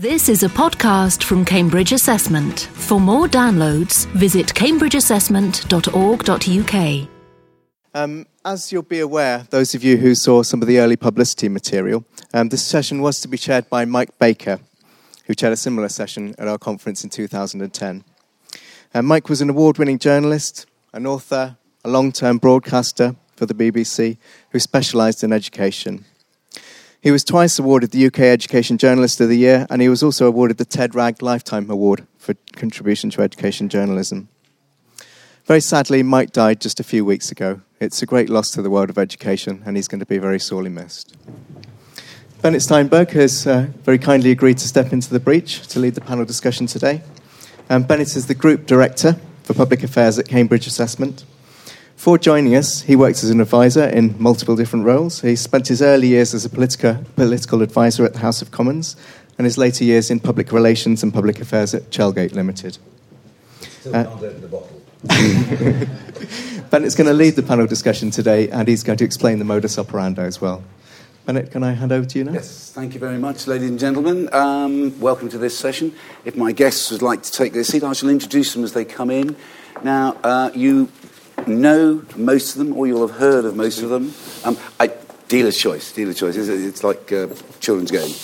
This is a podcast from Cambridge Assessment. For more downloads, visit cambridgeassessment.org.uk. As you'll be aware, those of you who saw some of the early publicity material, this session was to be chaired by Mike Baker, who chaired a similar session at our conference in 2010. Mike was an award-winning journalist, an author, a long-term broadcaster for the BBC, who specialised in education. He was twice awarded the UK Education Journalist of the Year, and he was also awarded the Ted Ragg Lifetime Award for contribution to education journalism. Very sadly, Mike died just a few weeks ago. It's a great loss to the world of education, and he's going to be very sorely missed. Bennett Steinberg has very kindly agreed to step into the breach to lead the panel discussion today. Bennett is the Group Director for Public Affairs at Cambridge Assessment. Before joining us, he worked as an advisor in multiple different roles. He spent his early years as a political advisor at the House of Commons and his later years in public relations and public affairs at Chelgate Limited. Still can't open the bottle. Bennett's going to lead the panel discussion today, and he's going to explain the modus operandi as well. Bennett, can I hand over to you now? Yes, thank you very much, ladies and gentlemen. Welcome to this session. If my guests would like to take their seat, I shall introduce them as they come in. Now, you know most of them, or you'll have heard of most of them. Dealer's choice. It's like a children's game.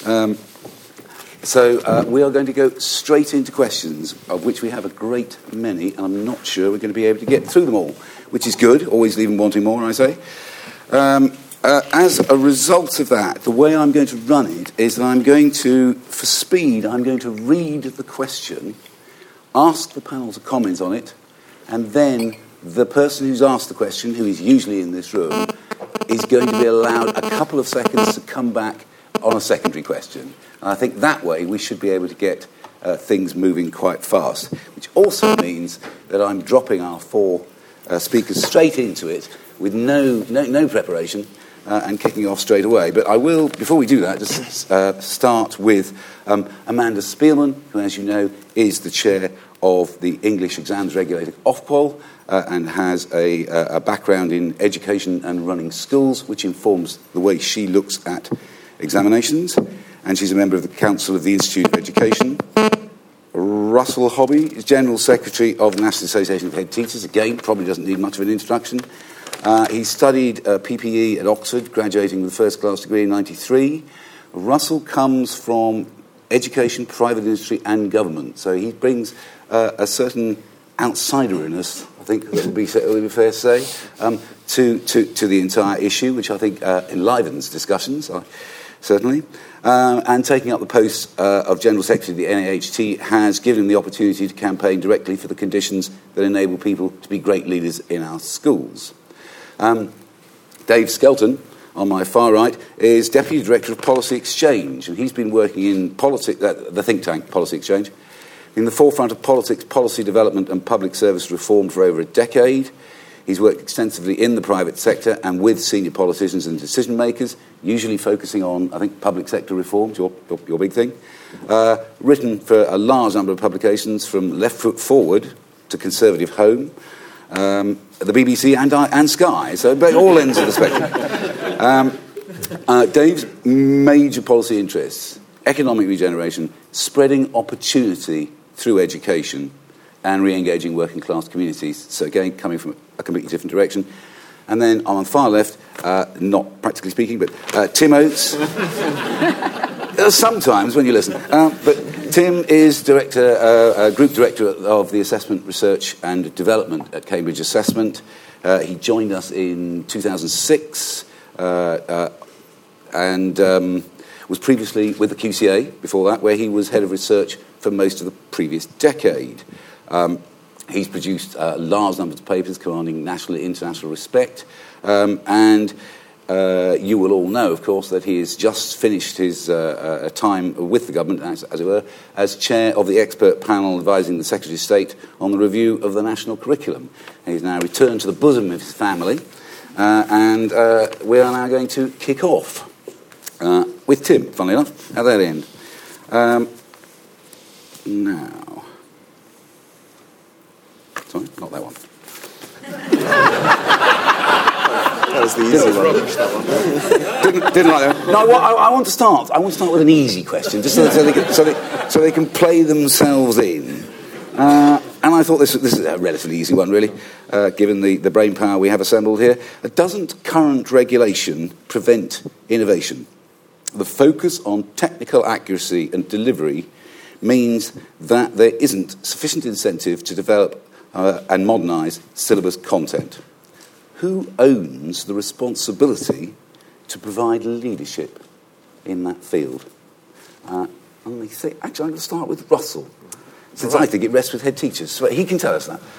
So we are going to go straight into questions, of which we have a great many, and I'm not sure we're going to be able to get through them all, which is good. Always leaving wanting more, I say. As a result of that, the way I'm going to run it is that I'm going to read the question, ask the panel to comment on it, and then the person who's asked the question, who is usually in this room, is going to be allowed a couple of seconds to come back on a secondary question. And I think that way we should be able to get things moving quite fast, which also means that I'm dropping our four speakers straight into it with no preparation and kicking off straight away. But I will, before we do that, just start with Amanda Spielman, who, as you know, is the chair of the English Exams Regulator, Ofqual, and has a background in education and running schools, which informs the way she looks at examinations. And she's a member of the Council of the Institute of Education. Russell Hobby is General Secretary of the National Association of Head Teachers. Again, probably doesn't need much of an introduction. He studied PPE at Oxford, graduating with a first-class degree in 1993. Russell comes from education, private industry and government. So he brings a certain outsideriness, I think that would be fair to say, to the entire issue, which I think enlivens discussions, certainly. And taking up the post of General Secretary of the NAHT has given him the opportunity to campaign directly for the conditions that enable people to be great leaders in our schools. Dave Skelton, on my far right, is Deputy Director of Policy Exchange, and he's been working in the think tank Policy Exchange, in the forefront of politics, policy development and public service reform for over a decade. He's worked extensively in the private sector and with senior politicians and decision makers, usually focusing on, I think, public sector reforms, your big thing. Written for a large number of publications, from Left Foot Forward to Conservative Home, the BBC and Sky, so all ends of the spectrum. Dave's major policy interests: economic regeneration, spreading opportunity through education, and re-engaging working class communities. So again, coming from a completely different direction. And then on the far left, not practically speaking, but Tim Oates. Sometimes when you listen. But Tim is Group Director of the Assessment, Research and Development at Cambridge Assessment. He joined us in 2006 and was previously with the QCA before that, where he was head of research for most of the previous decade. He's produced large numbers of papers commanding national and international respect. And you will all know, of course, that he has just finished his time with the government, as it were, as chair of the expert panel advising the Secretary of State on the review of the national curriculum. And he's now returned to the bosom of his family. And we are now going to kick off with Tim, funnily enough, at that end. Now... Sorry, not that one. That was the easy one. Rubbish, that one. Didn't like that. No, I want to start. I want to start with an easy question, just so they can play themselves in. And I thought this is a relatively easy one, really, given the brain power we have assembled here. Doesn't current regulation prevent innovation? The focus on technical accuracy and delivery means that there isn't sufficient incentive to develop and modernise syllabus content. Who owns the responsibility to provide leadership in that field? Actually, I'm going to start with Russell, since I think it rests with head teachers. So he can tell us that.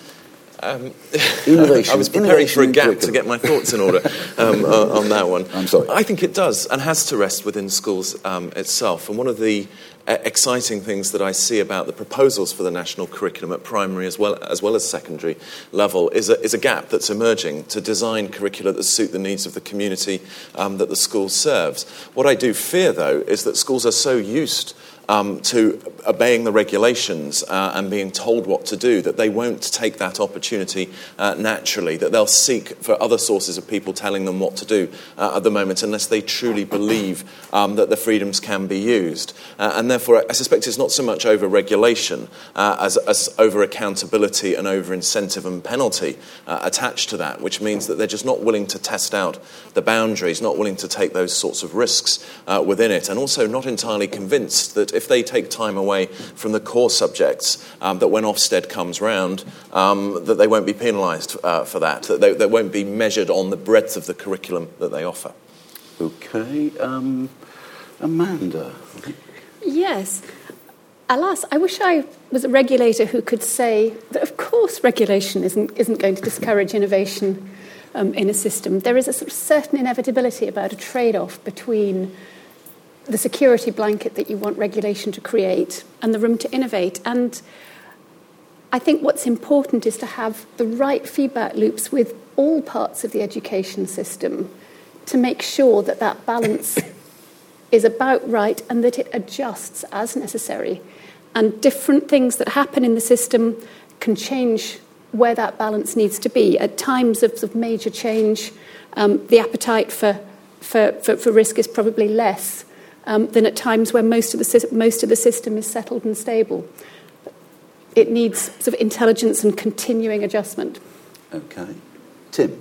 Innovation. I was preparing for a gap to get my thoughts in order on that one. I'm sorry. I think it does and has to rest within schools itself. And one of the exciting things that I see about the proposals for the national curriculum at primary as well as secondary level is a gap that's emerging to design curricula that suit the needs of the community that the school serves. What I do fear, though, is that schools are so used to obeying the regulations and being told what to do, that they won't take that opportunity naturally, that they'll seek for other sources of people telling them what to do at the moment, unless they truly believe that the freedoms can be used. And therefore, I suspect it's not so much over regulation as over accountability and over incentive and penalty attached to that, which means that they're just not willing to test out the boundaries, not willing to take those sorts of risks within it, and also not entirely convinced that if they take time away from the core subjects, that when Ofsted comes round, that they won't be penalised for that, that they won't be measured on the breadth of the curriculum that they offer. OK. Amanda? Yes. Alas, I wish I was a regulator who could say that, of course, regulation isn't going to discourage innovation in a system. There is a sort of certain inevitability about a trade-off between the security blanket that you want regulation to create and the room to innovate. And I think what's important is to have the right feedback loops with all parts of the education system to make sure that that balance is about right and that it adjusts as necessary. And different things that happen in the system can change where that balance needs to be. At times of major change, the appetite for risk is probably less than at times where most of the system is settled and stable. It needs sort of intelligence and continuing adjustment. OK. Tim?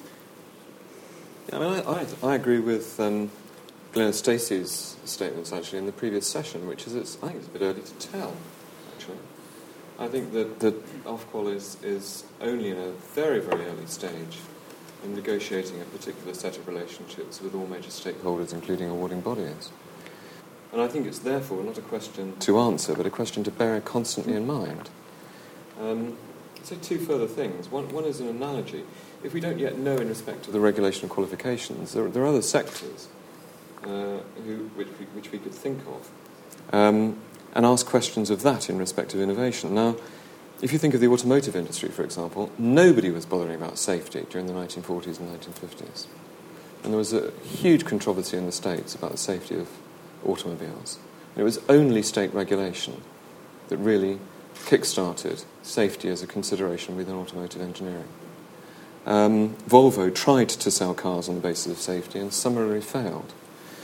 I mean, I agree with Glenn Stacey's statements, actually, in the previous session, which is I think it's a bit early to tell, actually. I think that Ofqual is only in a very, very early stage in negotiating a particular set of relationships with all major stakeholders, including awarding bodies. And I think it's therefore not a question to answer, but a question to bear constantly in mind. So two further things. One is an analogy. If we don't yet know in respect to the regulation of qualifications, there are other sectors which we could think of, and ask questions of that in respect of innovation. Now, if you think of the automotive industry, for example, nobody was bothering about safety during the 1940s and 1950s. And there was a huge controversy in the States about the safety of automobiles. And it was only state regulation that really kick-started safety as a consideration within automotive engineering. Volvo tried to sell cars on the basis of safety and summarily failed.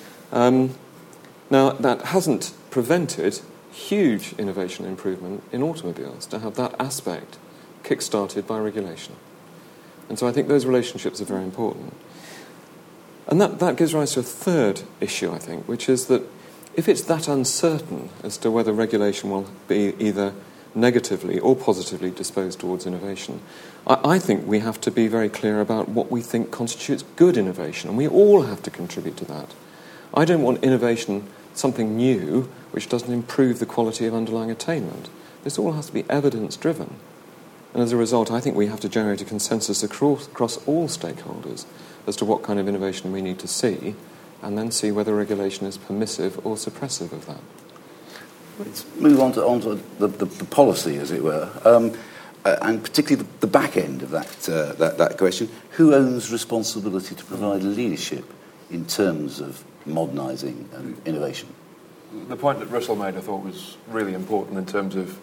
Now, that hasn't prevented huge innovation and improvement in automobiles to have that aspect kick-started by regulation. And so I think those relationships are very important. And that gives rise to a third issue, I think, which is that if it's that uncertain as to whether regulation will be either negatively or positively disposed towards innovation, I think we have to be very clear about what we think constitutes good innovation, and we all have to contribute to that. I don't want innovation, something new, which doesn't improve the quality of underlying attainment. This all has to be evidence-driven. And as a result, I think we have to generate a consensus across all stakeholders as to what kind of innovation we need to see, and then see whether regulation is permissive or suppressive of that. Let's move on to the policy, as it were, and particularly the back end of that question. Who owns responsibility to provide leadership in terms of modernising and innovation? The point that Russell made, I thought, was really important in terms of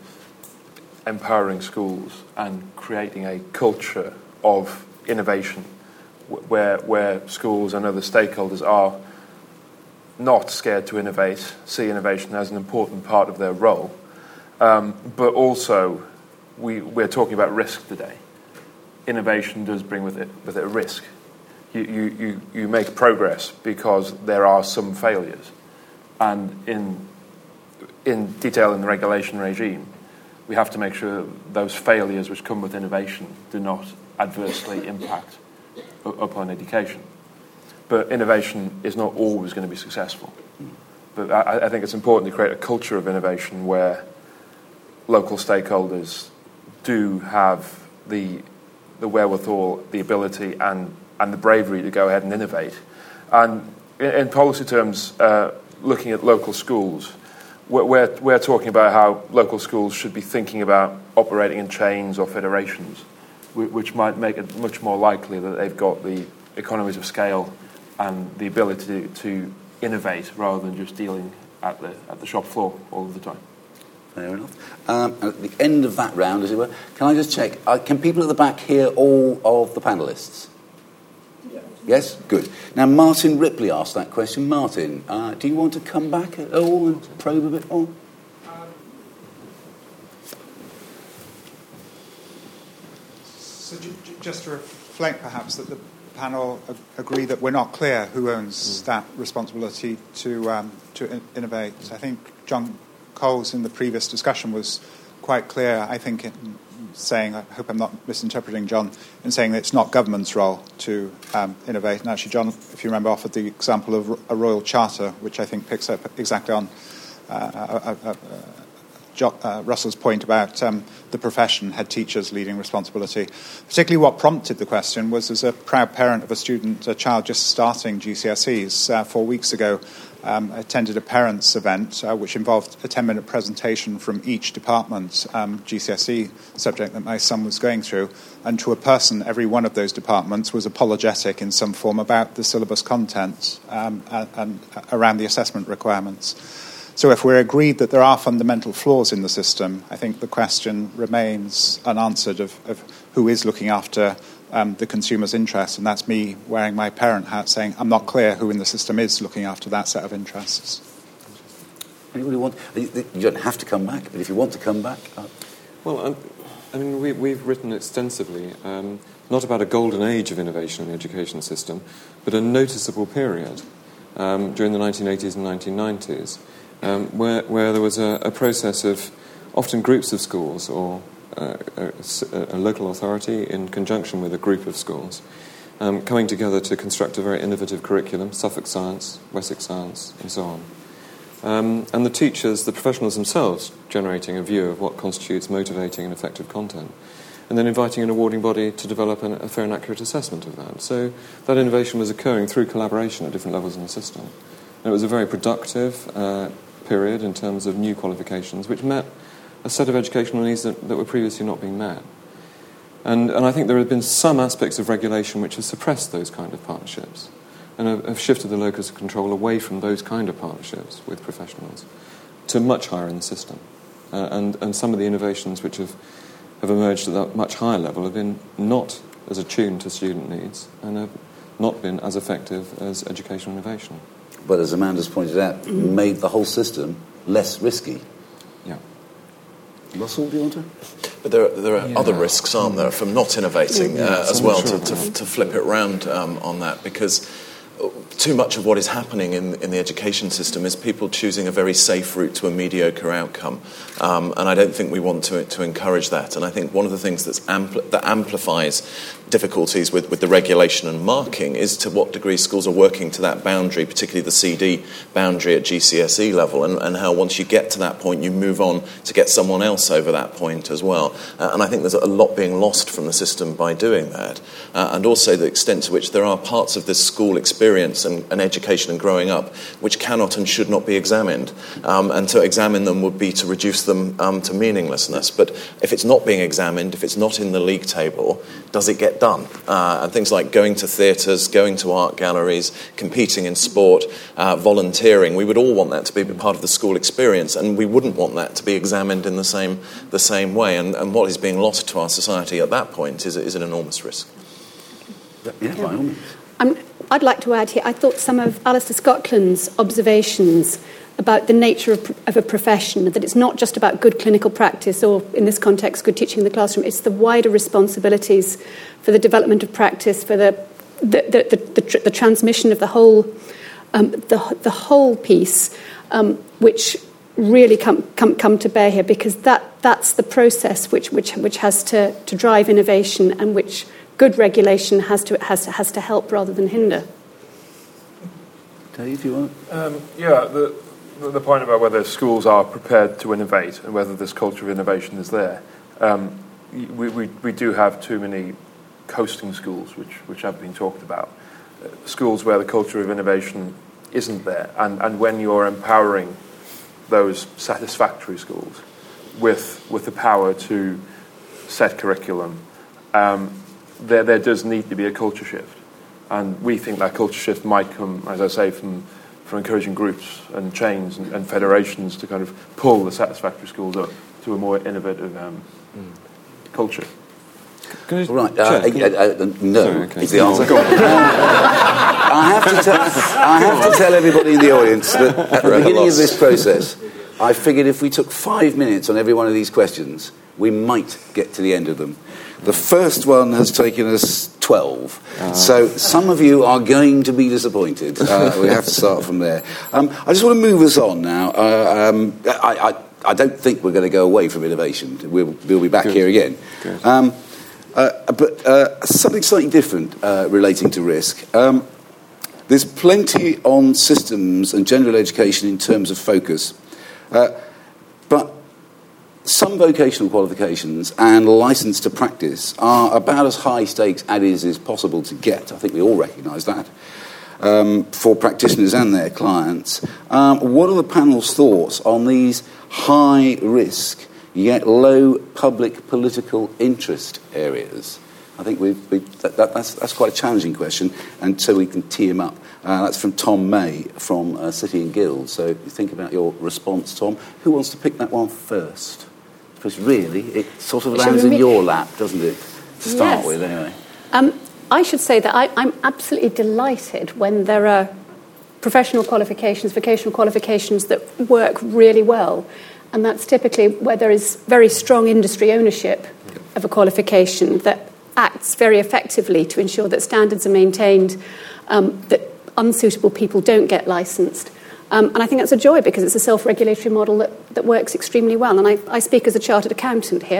empowering schools and creating a culture of innovation where schools and other stakeholders are not scared to innovate, see innovation as an important part of their role. But also, we're talking about risk today. Innovation does bring with it a risk. You make progress because there are some failures. And in detail in the regulation regime, we have to make sure those failures which come with innovation do not adversely impact upon education. But innovation is not always going to be successful. But I think it's important to create a culture of innovation where local stakeholders do have the wherewithal, the ability, and the bravery to go ahead and innovate. And in policy terms, looking at local schools, we're talking about how local schools should be thinking about operating in chains or federations, which might make it much more likely that they've got the economies of scale and the ability to innovate rather than just dealing at the shop floor all of the time. Fair enough. At the end of that round, as it were, can I just check, can people at the back hear all of the panellists? Yes? Good. Now, Martin Ripley asked that question. Martin, do you want to come back at all and probe a bit more? So just to reflect, perhaps, that the panel agree that we're not clear who owns that responsibility to innovate. I think John Coles in the previous discussion was quite clear, I think, in saying, I hope I'm not misinterpreting John, in saying that it's not government's role to innovate. And actually, John, if you remember, offered the example of a royal charter, which I think picks up exactly on Russell's point about the profession, head teachers leading responsibility. Particularly what prompted the question was, as a proud parent of a child just starting GCSEs, 4 weeks ago, attended a parents' event which involved a 10-minute presentation from each department GCSE subject that my son was going through, and to a person, every one of those departments was apologetic in some form about the syllabus content and around the assessment requirements. So if we're agreed that there are fundamental flaws in the system, I think the question remains unanswered of who is looking after the consumer's interests, and that's me wearing my parent hat saying I'm not clear who in the system is looking after that set of interests. Anybody want? You don't have to come back, but if you want to come back... Well, I mean, we've written extensively, not about a golden age of innovation in the education system, but a noticeable period during the 1980s and 1990s, where there was a process of often groups of schools or a local authority in conjunction with a group of schools coming together to construct a very innovative curriculum, Suffolk Science, Wessex Science, and so on. And the teachers, the professionals themselves, generating a view of what constitutes motivating and effective content, and then inviting an awarding body to develop a fair and accurate assessment of that. So that innovation was occurring through collaboration at different levels in the system. And it was a very productive period in terms of new qualifications, which met a set of educational needs that were previously not being met. And I think there have been some aspects of regulation which have suppressed those kind of partnerships and have shifted the locus of control away from those kind of partnerships with professionals to much higher in the system. And some of the innovations which have emerged at that much higher level have been not as attuned to student needs and have not been as effective as educational innovation. But as Amanda's pointed out, made the whole system less risky. Yeah. Russell, do you want to? But there are other risks, aren't there, from not innovating as well, to flip it round on that, because too much of what is happening in the education system is people choosing a very safe route to a mediocre outcome. And I don't think we want to encourage that. And I think one of the things that amplifies difficulties with the regulation and marking is to what degree schools are working to that boundary, particularly the CD boundary at GCSE level, and how once you get to that point you move on to get someone else over that point as well. And I think there's a lot being lost from the system by doing that. And also the extent to which there are parts of this school experience and education and growing up which cannot and should not be examined. And to examine them would be to reduce them to meaninglessness. But if it's not being examined, if it's not in the league table, does it get done? And things like going to theatres, going to art galleries, competing in sport, volunteering, we would all want that to be part of the school experience, and we wouldn't want that to be examined in the same way. And what is being lost to our society at that point is an enormous risk. Yeah, by all means. I'd like to add here, I thought some of Alistair Scotland's observations about the nature of a profession, that it's not just about good clinical practice or, in this context, good teaching in the classroom, it's the wider responsibilities for the development of practice, for the transmission of the whole piece, which really come to bear here, because that's the process which has to drive innovation, and which good regulation has to help rather than hinder. Dave, you want? The point about whether schools are prepared to innovate and whether this culture of innovation is there. We do have too many coasting schools, which have been talked about. Schools where the culture of innovation isn't there, and when you're empowering those satisfactory schools with the power to set curriculum, there does need to be a culture shift. And we think that culture shift might come, as I say, from encouraging groups and chains and federations to kind of pull the satisfactory schools up to a more innovative culture. Right. Sorry, okay. Is the answer. I have to tell everybody in the audience that at the beginning of this process, I figured if we took 5 minutes on every one of these questions, we might get to the end of them. The first one has taken us 12, so some of you are going to be disappointed. We have to start from there. I just want to move us on now. I don't think we're going to go away from innovation. We'll be back here again. But something slightly different relating to risk. There's plenty on systems and general education in terms of focus. But some vocational qualifications and licence to practice are about as high stakes as is possible to get. I think we all recognise that. For practitioners and their clients. What are the panel's thoughts on these high risk yet low public political interest areas? I think that's quite a challenging question, and so we can tee him up. That's from Tom May from City and Guild. So you think about your response, Tom. Who wants to pick that one first? Because really, it sort of lands in your lap, doesn't it, to start with, anyway? I should say that I'm absolutely delighted when there are professional qualifications, vocational qualifications that work really well. And that's typically where there is very strong industry ownership of a qualification that acts very effectively to ensure that standards are maintained, that unsuitable people don't get licensed. And I think that's a joy, because it's a self-regulatory model that works extremely well. And I speak as a chartered accountant here.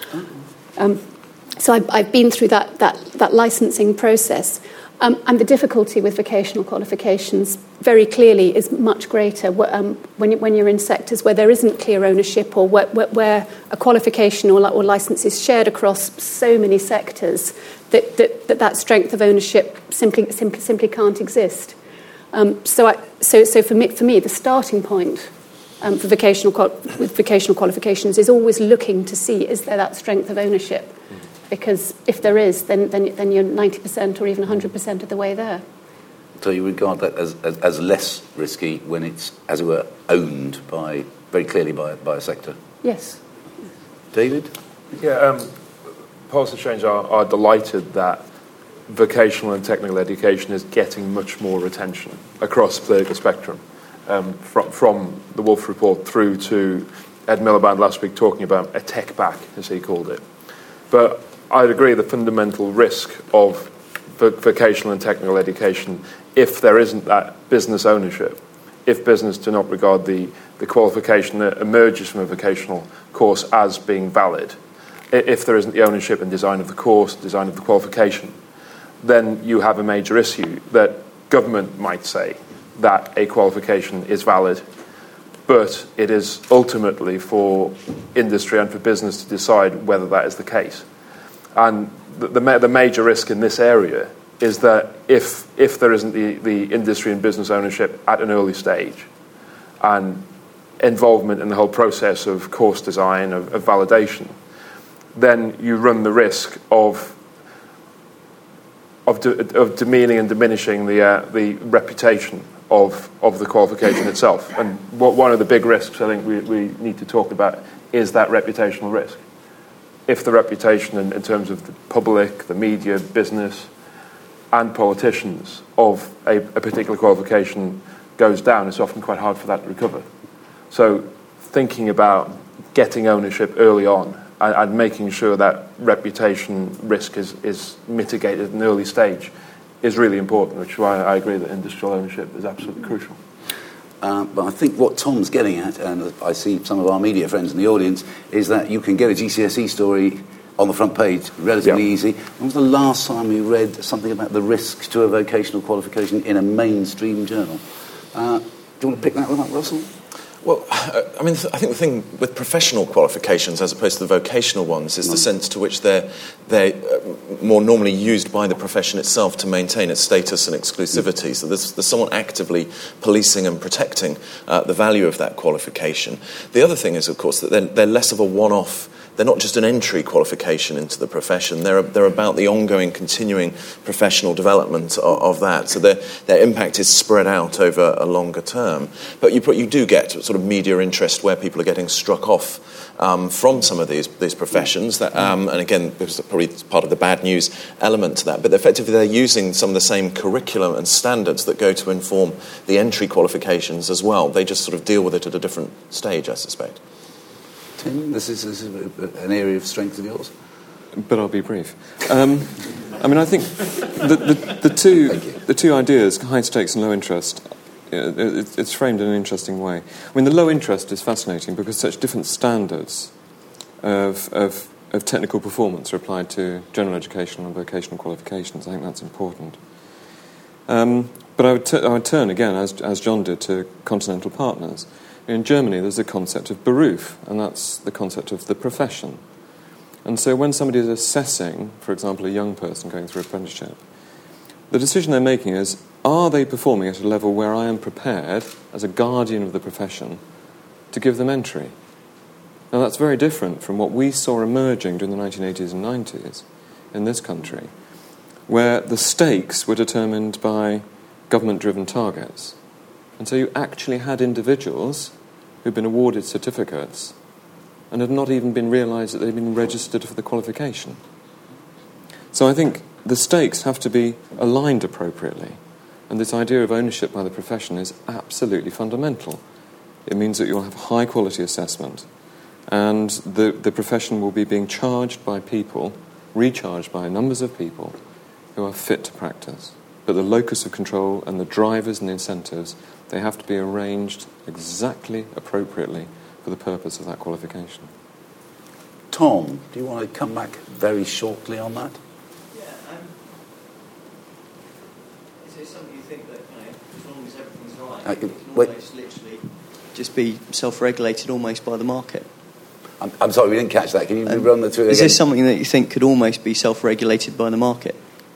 So I've been through that licensing process. And the difficulty with vocational qualifications very clearly is much greater when you're in sectors where there isn't clear ownership, or where a qualification or license is shared across so many sectors that strength of ownership simply can't exist. So for me, the starting point for vocational qualifications is always looking to see, is there that strength of ownership? Because if there is, then you're 90% or even 100% of the way there. So you regard that as less risky when it's, as it were, owned very clearly by a sector? Yes. David? Yeah, Policy Change are delighted that vocational and technical education is getting much more attention across the political spectrum, from the Wolf Report through to Ed Miliband last week talking about a tech back, as he called it. But I'd agree the fundamental risk of vocational and technical education, if there isn't that business ownership, if business do not regard the qualification that emerges from a vocational course as being valid, if there isn't the ownership and design of the course, design of the qualification, then you have a major issue that government might say that a qualification is valid, but it is ultimately for industry and for business to decide whether that is the case. And the major risk in this area is that if there isn't the industry and business ownership at an early stage and involvement in the whole process of course design, of validation, then you run the risk of demeaning and diminishing the reputation of the qualification itself. And one of the big risks I think we need to talk about is that reputational risk. If the reputation in terms of the public, the media, business, and politicians of a particular qualification goes down, it's often quite hard for that to recover. So thinking about getting ownership early on and making sure that reputation risk is mitigated at an early stage is really important, which is why I agree that industrial ownership is absolutely crucial. But I think what Tom's getting at, and I see some of our media friends in the audience, is that you can get a GCSE story on the front page relatively easy. When was the last time you read something about the risks to a vocational qualification in a mainstream journal? Do you want to pick that one up, Russell? Well, I mean, I think the thing with professional qualifications as opposed to the vocational ones is the sense to which they're more normally used by the profession itself to maintain its status and exclusivity. So there's someone actively policing and protecting the value of that qualification. The other thing is, of course, that they're less of a one-off. They're not just an entry qualification into the profession. They're about the ongoing, continuing professional development of that. So their impact is spread out over a longer term. But you do get sort of media interest where people are getting struck off from some of these professions. That, and again, this is probably part of the bad news element to that. But effectively, they're using some of the same curriculum and standards that go to inform the entry qualifications as well. They just sort of deal with it at a different stage, I suspect. Tim, this is an area of strength of yours. But I'll be brief. I mean, I think the two ideas, high stakes and low interest, it's framed in an interesting way. I mean, the low interest is fascinating because such different standards of technical performance are applied to general education and vocational qualifications. I think that's important. But I would turn again, as John did, to continental partners. In Germany, there's a concept of Beruf, and that's the concept of the profession. And so when somebody is assessing, for example, a young person going through apprenticeship, the decision they're making is, are they performing at a level where I am prepared, as a guardian of the profession, to give them entry? Now, that's very different from what we saw emerging during the 1980s and 90s in this country, where the stakes were determined by government-driven targets. And so you actually had individuals who'd been awarded certificates and had not even been realised that they'd been registered for the qualification. So I think the stakes have to be aligned appropriately. And this idea of ownership by the profession is absolutely fundamental. It means that you'll have high-quality assessment, and the profession will be being charged by people, recharged by numbers of people who are fit to practice. But the locus of control and the drivers and the incentives, they have to be arranged exactly appropriately for the purpose of that qualification. Tom, do you want to come back very shortly on that? Yeah. Is it something you think that, as long as everything's right, it can almost literally just be self-regulated almost by the market? I'm sorry, we didn't catch that. Can you run that through again? Is this something that you think could almost be self-regulated by the market?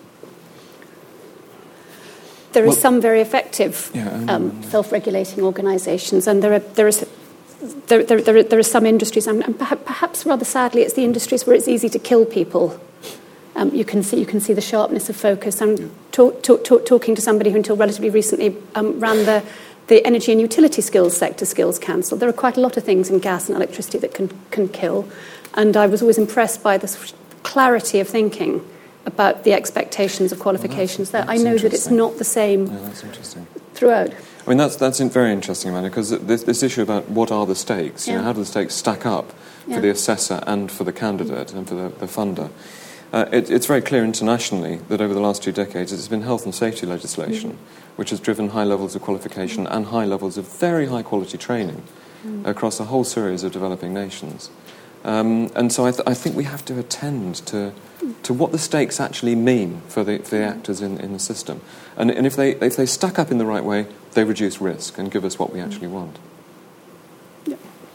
There are some very effective self-regulating organisations, and there are some industries, and perhaps rather sadly, it's the industries where it's easy to kill people. You can see the sharpness of focus. I'm talking to somebody who until relatively recently ran the Energy and Utility Skills Sector Skills Council. There are quite a lot of things in gas and electricity that can kill, and I was always impressed by the clarity of thinking about the expectations of qualifications there. I know that it's not the same throughout. I mean, that's very interesting, Amanda, because this issue about what are the stakes, how do the stakes stack up for the assessor and for the candidate and for the funder. It's very clear internationally that over the last 2 decades it's been health and safety legislation which has driven high levels of qualification and high levels of very high quality training across a whole series of developing nations. And so I think we have to attend to what the stakes actually mean for the actors in the system. And if they stack up in the right way, they reduce risk and give us what we actually want. Yeah.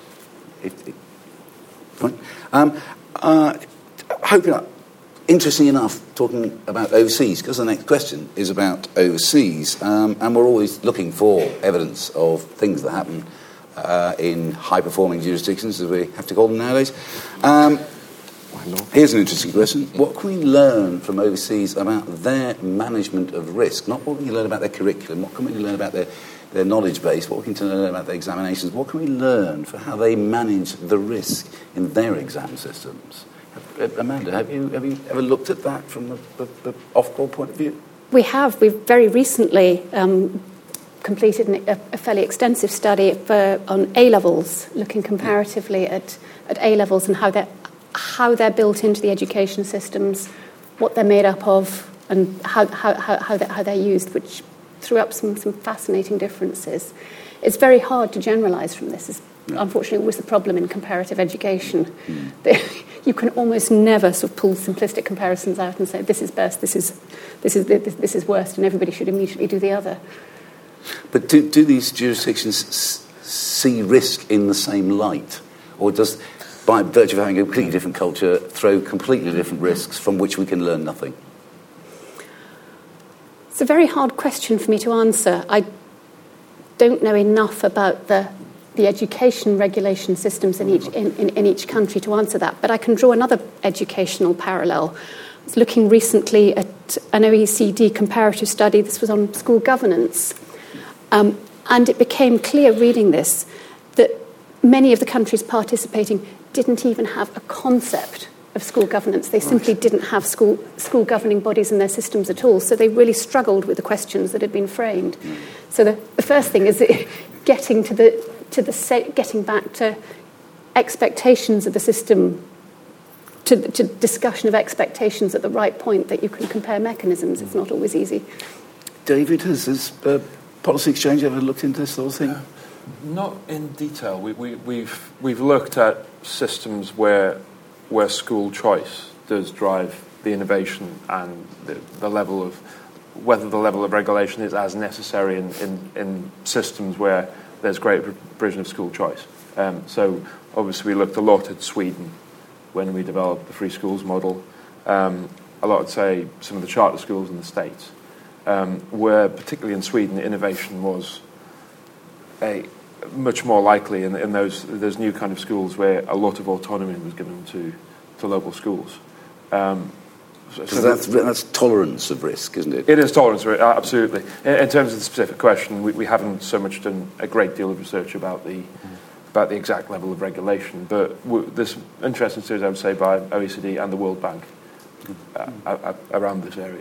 Interesting enough, talking about overseas, because the next question is about overseas, and we're always looking for evidence of things that happen in high-performing jurisdictions, as we have to call them nowadays. Here's an interesting question. What can we learn from overseas about their management of risk? Not what can we learn about their curriculum, what can we learn about their knowledge base, what can we learn about their examinations, what can we learn for how they manage the risk in their exam systems? Amanda, have you ever looked at that from the Ofqual point of view? We've very recently completed a fairly extensive study on A-levels, looking comparatively at A-levels and how they're built into the education systems, what they're made up of, and how they're used, which threw up some fascinating differences. It's very hard to generalise from this. Unfortunately, always the problem in comparative education. You can almost never sort of pull simplistic comparisons out and say this is best, this is worst, and everybody should immediately do the other. But do these jurisdictions see risk in the same light, or does, by virtue of having a completely different culture, throw completely different risks from which we can learn nothing? It's a very hard question for me to answer. I don't know enough about the education regulation systems in each country to answer that, but I can draw another educational parallel. I was looking recently at an OECD comparative study. This was on school governance, and it became clear reading this that many of the countries participating didn't even have a concept of school governance. They simply didn't have school governing bodies in their systems at all, so they really struggled with the questions that had been framed. So the first thing is getting back to expectations of the system, to discussion of expectations at the right point that you can compare mechanisms. It's not always easy. David, has Policy Exchange ever looked into this sort of thing? Not in detail. We've looked at systems where school choice does drive the innovation and the level of whether the level of regulation is as necessary in systems where there's great provision of school choice. So obviously we looked a lot at Sweden when we developed the free schools model. A lot at, say, some of the charter schools in the States, where particularly in Sweden innovation was much more likely in those new kind of schools where a lot of autonomy was given to local schools. So that's tolerance of risk, isn't it? It is tolerance of risk, absolutely. In terms of the specific question, we haven't so much done a great deal of research about the exact level of regulation, but there's interesting studies, I would say, by OECD and the World Bank around this area.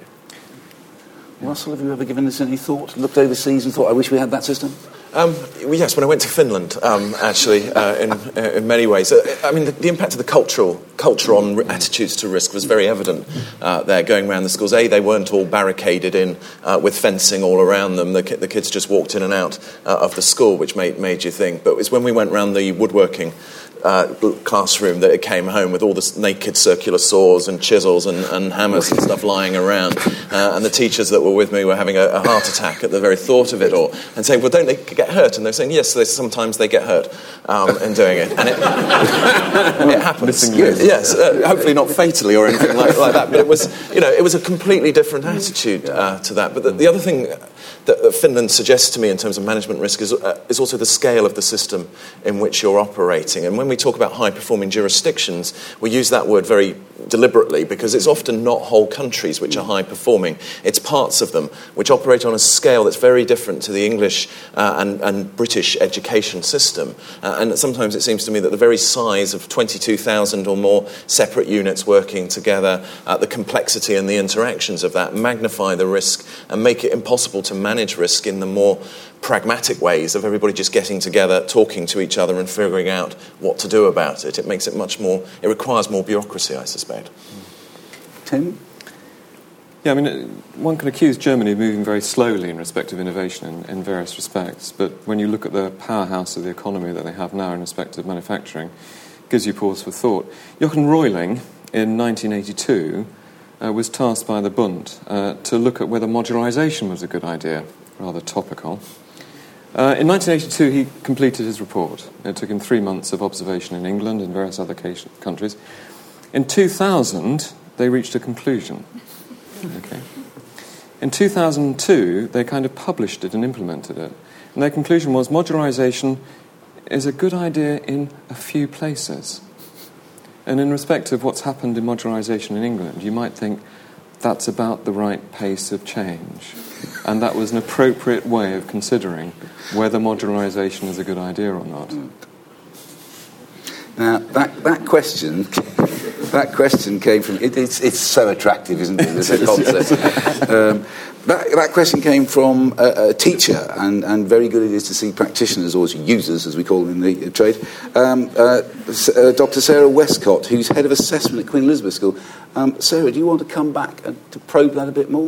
Russell, have you ever given this any thought? Looked overseas and thought, I wish we had that system? Yes, when I went to Finland, actually, in many ways. I mean, the impact of the culture on attitudes to risk was very evident there, going around the schools. They weren't all barricaded in with fencing all around them. The kids just walked in and out of the school, which made you think. But it was when we went round the woodworking classroom that it came home with all the naked circular saws and chisels and hammers and stuff lying around, and the teachers that were with me were having a heart attack at the very thought of it all, and saying, well, don't they get hurt? And they're saying, yes, sometimes they get hurt in doing it, and it happens. Yes, hopefully not fatally or anything like that, but it was a completely different attitude to that. But the other thing that Finland suggests to me in terms of management risk is also the scale of the system in which you're operating. And when we talk about high-performing jurisdictions, we use that word very deliberately because it's often not whole countries which are high-performing. It's parts of them which operate on a scale that's very different to the English and British education system. And sometimes it seems to me that the very size of 22,000 or more separate units working together, the complexity and the interactions of that magnify the risk and make it impossible to manage risk in the more pragmatic ways of everybody just getting together, talking to each other and figuring out what to do about it. It makes it it requires more bureaucracy, I suspect. Tim? Yeah, I mean, one can accuse Germany of moving very slowly in respect of innovation in various respects, but when you look at the powerhouse of the economy that they have now in respect of manufacturing, it gives you pause for thought. Jochen Reuling, in 1982, was tasked by the Bund to look at whether modularisation was a good idea, rather topical. In 1982, he completed his report. It took him 3 months of observation in England and various other countries. In 2000, they reached a conclusion. Okay. In 2002, they kind of published it and implemented it. And their conclusion was modularisation is a good idea in a few places. And in respect of what's happened in modularisation in England, you might think that's about the right pace of change. And that was an appropriate way of considering whether modularisation is a good idea or not. Now, that question That question came from... It's so attractive, isn't it, as a concept? That question came from a teacher, and very good it is to see practitioners, or users, as we call them in the trade, Dr. Sarah Westcott, who's head of assessment at Queen Elizabeth School. Sarah, do you want to come back and to probe that a bit more?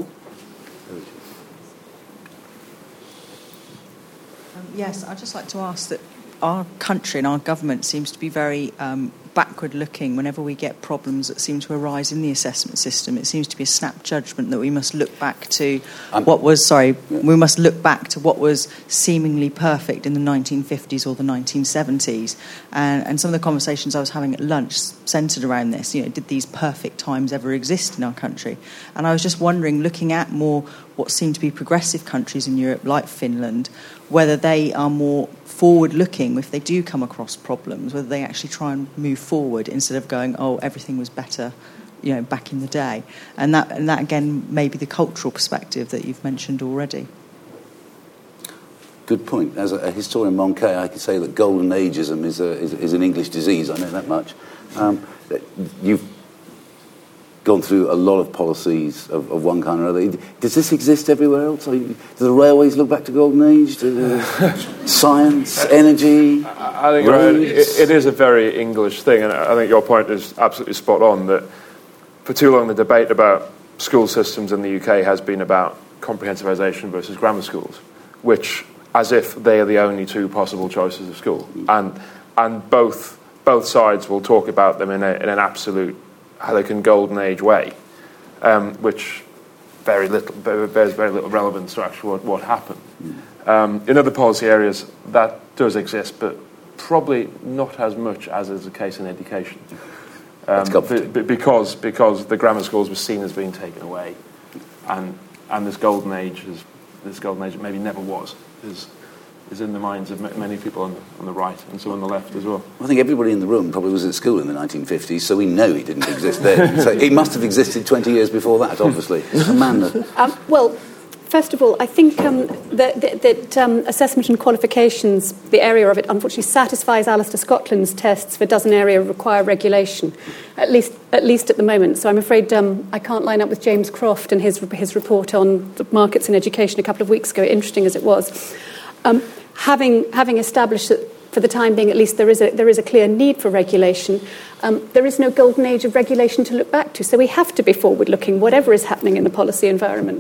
Yes, I'd just like to ask that our country and our government seems to be very backward-looking whenever we get problems that seem to arise in the assessment system. It seems to be a snap judgment that we must look back to we must look back to what was seemingly perfect in the 1950s or the 1970s. And some of the conversations I was having at lunch centred around this. You know, did these perfect times ever exist in our country? And I was just wondering, looking at more what seem to be progressive countries in Europe, like Finland, whether they are more forward-looking if they do come across problems, whether they actually try and move forward instead of going, oh, everything was better, you know, back in the day. And that again, may be the cultural perspective that you've mentioned already. Good point. As a historian Moncay, I could say that golden ageism is an English disease. I know that much. You've gone through a lot of policies of one kind or other. Does this exist everywhere else? Do the railways look back to golden age? Do science, energy? I think it is a very English thing, and I think your point is absolutely spot on, that for too long the debate about school systems in the UK has been about comprehensivisation versus grammar schools, which, as if they are the only two possible choices of school. And both sides will talk about them in an absolute Halligan golden age way, which bears very little relevance to actually what happened. In other policy areas, that does exist, but probably not as much as is the case in education. Because the grammar schools were seen as being taken away, and this golden age maybe never was, is in the minds of many people on the right and some on the left as well. I think everybody in the room probably was at school in the 1950s, so we know it didn't exist then. So it must have existed 20 years before that, obviously. Amanda? Well, first of all, I think that assessment and qualifications, the area of it, unfortunately satisfies Alistair Scotland's tests for does an area require regulation, at least at the moment. So I'm afraid I can't line up with James Croft and his report on the markets in education a couple of weeks ago, interesting as it was. Having established that for the time being, at least, there is a clear need for regulation, there is no golden age of regulation to look back to. So we have to be forward-looking, whatever is happening in the policy environment.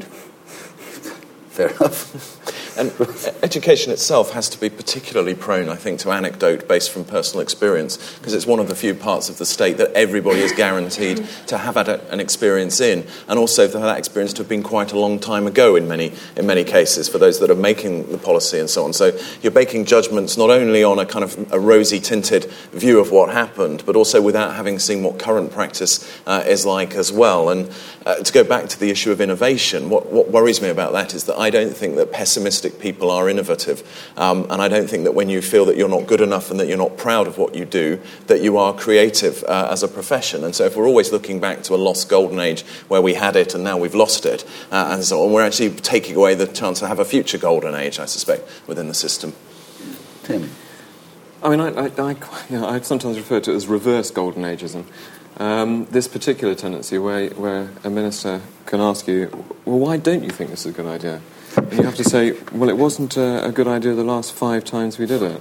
Fair enough. And education itself has to be particularly prone, I think, to anecdote based from personal experience, because it's one of the few parts of the state that everybody is guaranteed to have had an experience in, and also for that experience to have been quite a long time ago in many cases for those that are making the policy and so on. So you're making judgments not only on a kind of a rosy-tinted view of what happened, but also without having seen what current practice is like as well. And to go back to the issue of innovation, what worries me about that is that I don't think that pessimistic people are innovative, and I don't think that when you feel that you're not good enough and that you're not proud of what you do, that you are creative as a profession. And so if we're always looking back to a lost golden age where we had it and now we've lost it, and so on, we're actually taking away the chance to have a future golden age, I suspect, within the system. Tim? I mean, I sometimes refer to it as reverse golden ageism. This particular tendency where a minister can ask you, well, why don't you think this is a good idea? And you have to say, well, it wasn't a good idea the last 5 times we did it.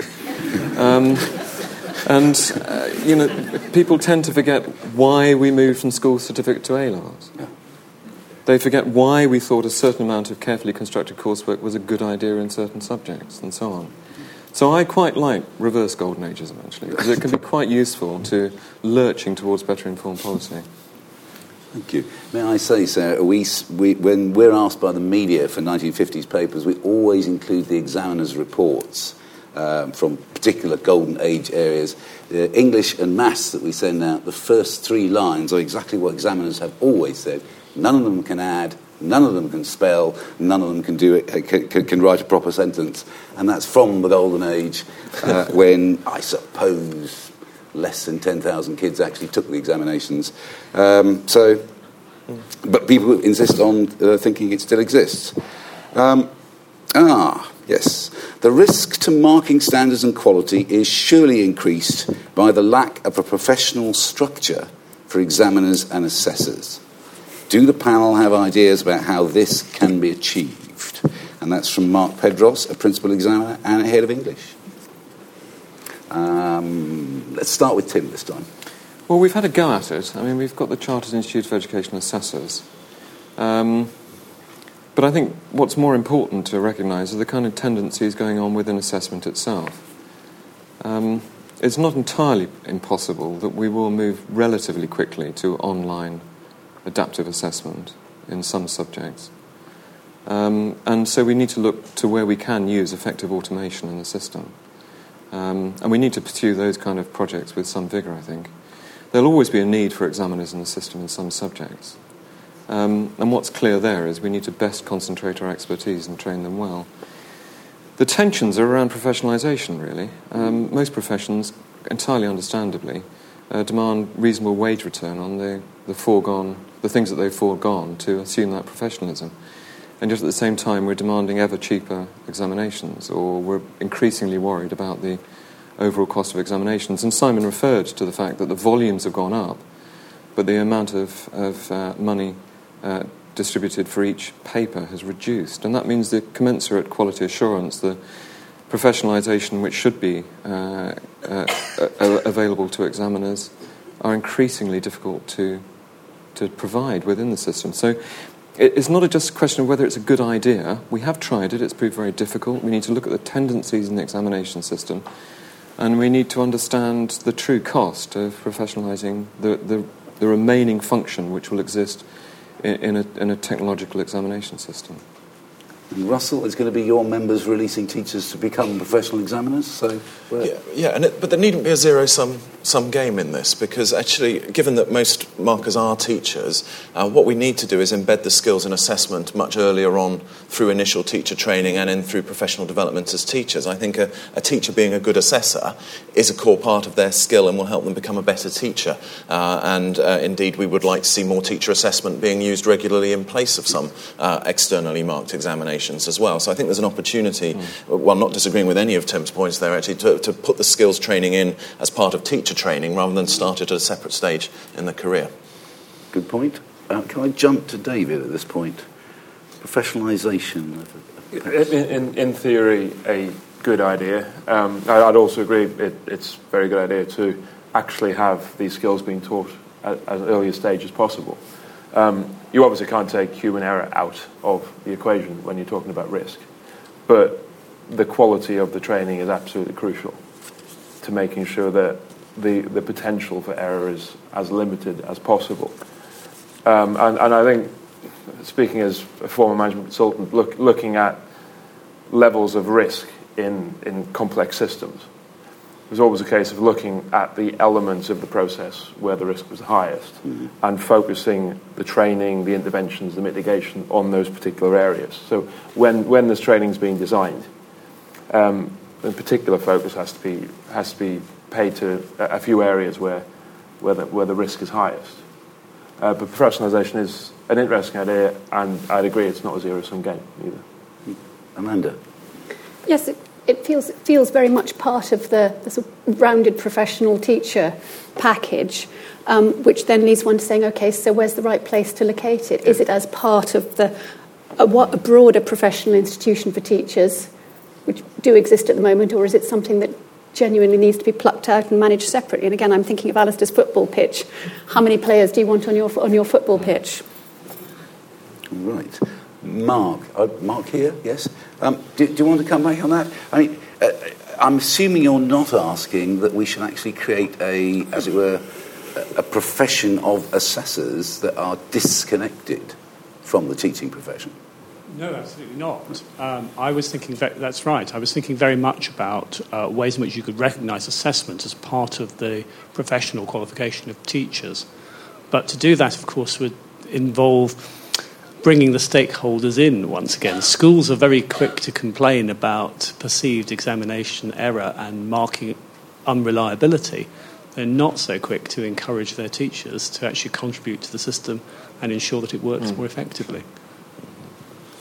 People tend to forget why we moved from school certificate to A-levels. Yeah. They forget why we thought a certain amount of carefully constructed coursework was a good idea in certain subjects, and so on. So I quite like reverse golden ageism, actually, because it can be quite useful to lurching towards better informed policy. Thank you. May I say, Sarah, when we're asked by the media for 1950s papers, we always include the examiners' reports from particular golden age areas. English and maths that we send out, the first 3 lines are exactly what examiners have always said. None of them can add, none of them can spell, none of them can do it, can write a proper sentence. And that's from the golden age when, I suppose, less than 10,000 kids actually took the examinations. But people insist on thinking it still exists. Yes. The risk to marking standards and quality is surely increased by the lack of a professional structure for for examiners and assessors. Do the panel have ideas about how this can be achieved? And that's from Mark Pedros, a principal examiner and a head of English. Let's start with Tim this time. Well, we've had a go at it. I mean, we've got the Chartered Institute of Educational Assessors. But I think what's more important to recognise are the kind of tendencies going on within assessment itself. It's not entirely impossible that we will move relatively quickly to online adaptive assessment in some subjects. And so we need to look to where we can use effective automation in the system. And we need to pursue those kind of projects with some vigour, I think. There'll always be a need for examiners in the system in some subjects. And what's clear there is we need to best concentrate our expertise and train them well. The tensions are around professionalisation, really. Most professions, entirely understandably, demand reasonable wage return on the things that they've foregone to assume that professionalism. And just at the same time, we're demanding ever cheaper examinations, or we're increasingly worried about the overall cost of examinations. And Simon referred to the fact that the volumes have gone up, but the amount of money distributed for each paper has reduced. And that means the commensurate quality assurance, the professionalisation which should be available to examiners, are increasingly difficult to provide within the system. So it's not just a question of whether it's a good idea. We have tried it. It's proved very difficult. We need to look at the tendencies in the examination system, and we need to understand the true cost of professionalising the remaining function which will exist in a technological examination system. And Russell, is going to be your members releasing teachers to become professional examiners. So, but there needn't be a zero-sum game in this, because actually, given that most markers are teachers, what we need to do is embed the skills in assessment much earlier on through initial teacher training and through professional development as teachers. I think a teacher being a good assessor is a core part of their skill and will help them become a better teacher. Indeed, we would like to see more teacher assessment being used regularly in place of some externally marked examinations as well. So I think there's an opportunity, while not disagreeing with any of Tim's points there, actually, to put the skills training in as part of teacher training rather than start it at a separate stage in the career. Good point. Can I jump to David at this point? Professionalisation. In theory, a good idea. I'd also agree it's a very good idea to actually have these skills being taught at an earlier stage as possible. You obviously can't take human error out of the equation when you're talking about risk, but the quality of the training is absolutely crucial to making sure that the potential for error is as limited as possible. And I think, speaking as a former management consultant, looking at levels of risk in complex systems, it was always a case of looking at the elements of the process where the risk was highest and focusing the training, the interventions, the mitigation on those particular areas. So when this training is being designed, a particular focus has to be paid to a few areas where the risk is highest. But professionalisation is an interesting idea, and I'd agree it's not a zero-sum game either. Amanda? Yes, it feels very much part of the sort of rounded professional teacher package, which then leads one to saying, OK, so where's the right place to locate it? Is it as part of a broader professional institution for teachers, which do exist at the moment, or is it something that genuinely needs to be plucked out and managed separately? And again, I'm thinking of Alistair's football pitch. How many players do you want on your football pitch? Right. Mark here, yes? Do you want to come back on that? I mean, I'm assuming you're not asking that we should actually create as it were, a profession of assessors that are disconnected from the teaching profession. No, absolutely not. I was thinking that's right. I was thinking very much about ways in which you could recognise assessment as part of the professional qualification of teachers. But to do that, of course, would involve bringing the stakeholders in once again. Schools are very quick to complain about perceived examination error and marking unreliability. They're not so quick to encourage their teachers to actually contribute to the system and ensure that it works more effectively.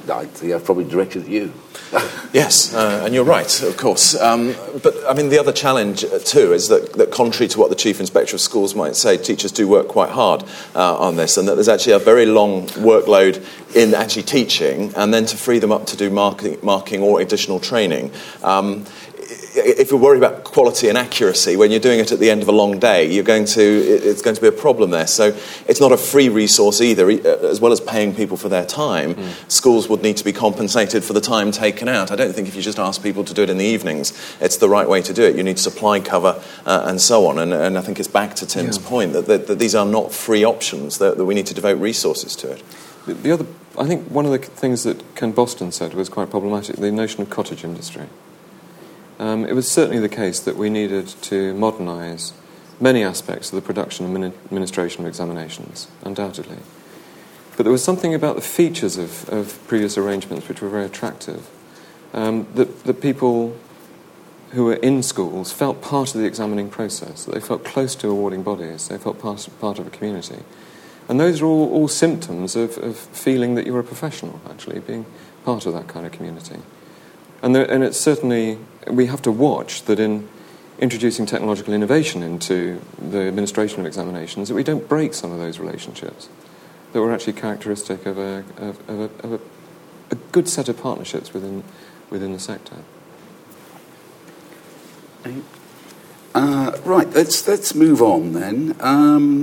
I think I've probably directed at you. Yes, and you're right, of course. But, I mean, the other challenge, too, is that contrary to what the Chief Inspector of Schools might say, teachers do work quite hard on this, and that there's actually a very long workload in actually teaching, and then to free them up to do marking or additional training. If you're worried about quality and accuracy, when you're doing it at the end of a long day, it's going to be a problem there. So it's not a free resource either. As well as paying people for their time, schools would need to be compensated for the time taken out. I don't think if you just ask people to do it in the evenings, it's the right way to do it. You need supply cover and so on. And I think it's back to Tim's point that these are not free options, that we need to devote resources to it. I think one of the things that Ken Boston said was quite problematic, the notion of cottage industry. It was certainly the case that we needed to modernise many aspects of the production and administration of examinations, undoubtedly. But there was something about the features of previous arrangements which were very attractive. That people who were in schools felt part of the examining process, that they felt close to awarding bodies, they felt part of a community. And those are all symptoms of feeling that you're a professional, actually, being part of that kind of community. And it's certainly, we have to watch that in introducing technological innovation into the administration of examinations, that we don't break some of those relationships that were actually characteristic of a good set of partnerships within the sector. Right, let's move on then.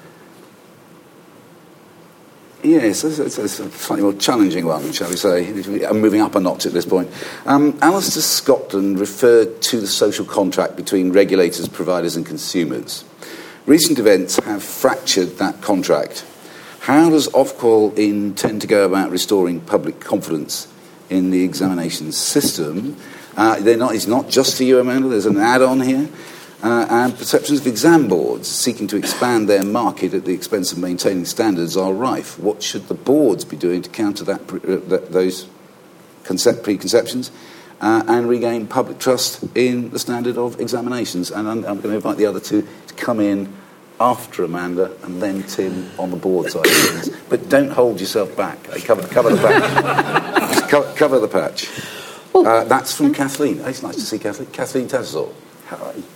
Yes, it's a slightly more challenging one, shall we say. I'm moving up a notch at this point. Alistair Scotland referred to the social contract between regulators, providers and consumers. Recent events have fractured that contract. How does Ofqual intend to go about restoring public confidence in the examination system? It's not just to you, Amanda, there's an add-on here. And perceptions of exam boards seeking to expand their market at the expense of maintaining standards are rife. What should the boards be doing to counter those preconceptions and regain public trust in the standard of examinations? And I'm going to invite the other two to come in after Amanda and then Tim on the board side of things. But don't hold yourself back. Cover the patch. Cover the patch. That's from Kathleen. It's nice to see Kathleen. Kathleen Tattersall. How are you?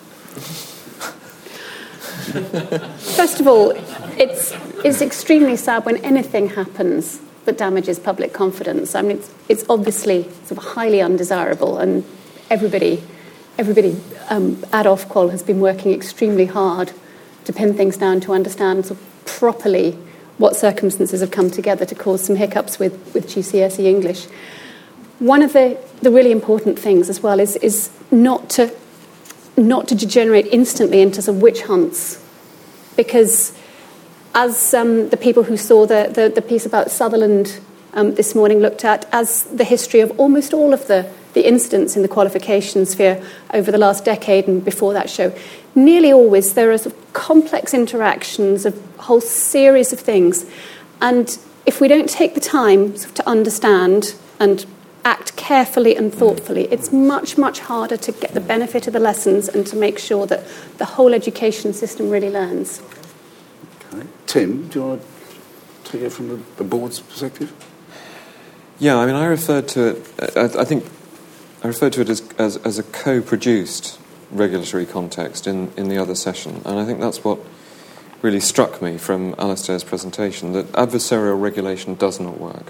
First of all, it's extremely sad when anything happens that damages public confidence. I mean, it's obviously sort of highly undesirable, and everybody at Ofqual has been working extremely hard to pin things down to understand sort of properly what circumstances have come together to cause some hiccups with GCSE English. One of the really important things as well is not to degenerate instantly into some witch hunts, because as the people who saw the piece about Sutherland this morning looked at, as the history of almost all of the incidents in the qualification sphere over the last decade and before that show, nearly always there are sort of complex interactions of a whole series of things. And if we don't take the time sort of to understand and act carefully and thoughtfully, it's much, much harder to get the benefit of the lessons and to make sure that the whole education system really learns. Okay. Tim, do you want to take it from the board's perspective? Yeah, I mean, I referred to it, I think I referred to it as a co-produced regulatory context in the other session, and I think that's what really struck me from Alistair's presentation, that adversarial regulation does not work.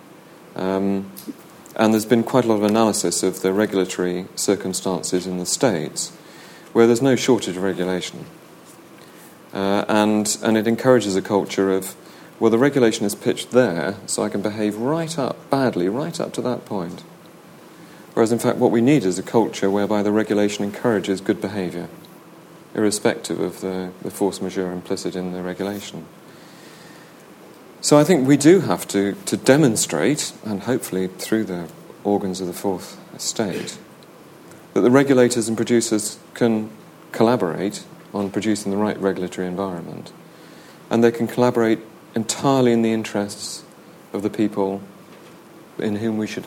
And there's been quite a lot of analysis of the regulatory circumstances in the States where there's no shortage of regulation. And it encourages a culture of, well, the regulation is pitched there, so I can behave badly right up to that point. Whereas, in fact, what we need is a culture whereby the regulation encourages good behaviour, irrespective of the force majeure implicit in the regulation. So I think we do have to demonstrate, and hopefully through the organs of the fourth estate, that the regulators and producers can collaborate on producing the right regulatory environment, and they can collaborate entirely in the interests of the people in whom we should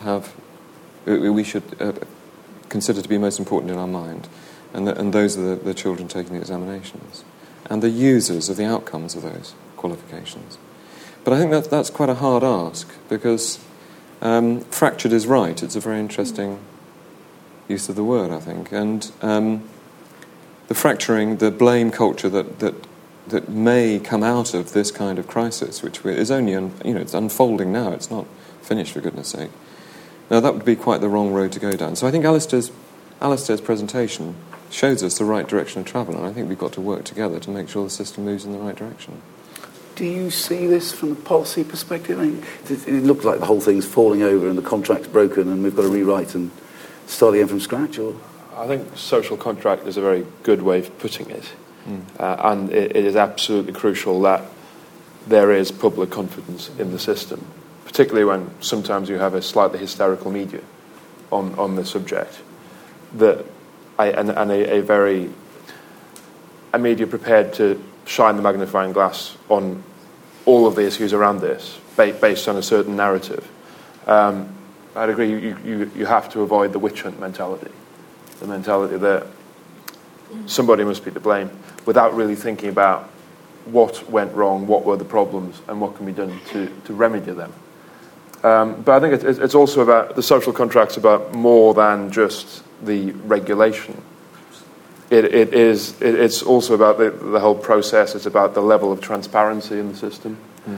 consider to be most important in our mind, and those are the children taking the examinations, and the users of the outcomes of those qualifications. But I think that's quite a hard ask, because Fractured is right. It's a very interesting use of the word, I think. And the fracturing, the blame culture that may come out of this kind of crisis, which is only, it's unfolding now. It's not finished, for goodness sake. Now, that would be quite the wrong road to go down. So I think Alistair's presentation shows us the right direction of travel, and I think we've got to work together to make sure the system moves in the right direction. Do you see this from a policy perspective? I mean, it looks like the whole thing's falling over and the contract's broken and we've got to rewrite and start again from scratch, or...? I think social contract is a very good way of putting it. And it is absolutely crucial that there is public confidence in the system, particularly when sometimes you have a slightly hysterical media on the subject, a media prepared to shine the magnifying glass on all of the issues around this based on a certain narrative. I'd agree you have to avoid the witch hunt mentality, the mentality that somebody must be to blame, without really thinking about what went wrong, what were the problems, and what can be done to remedy them. But I think it's also about, the social contract's about more than just the regulation. It's also about the whole process. It's about the level of transparency in the system.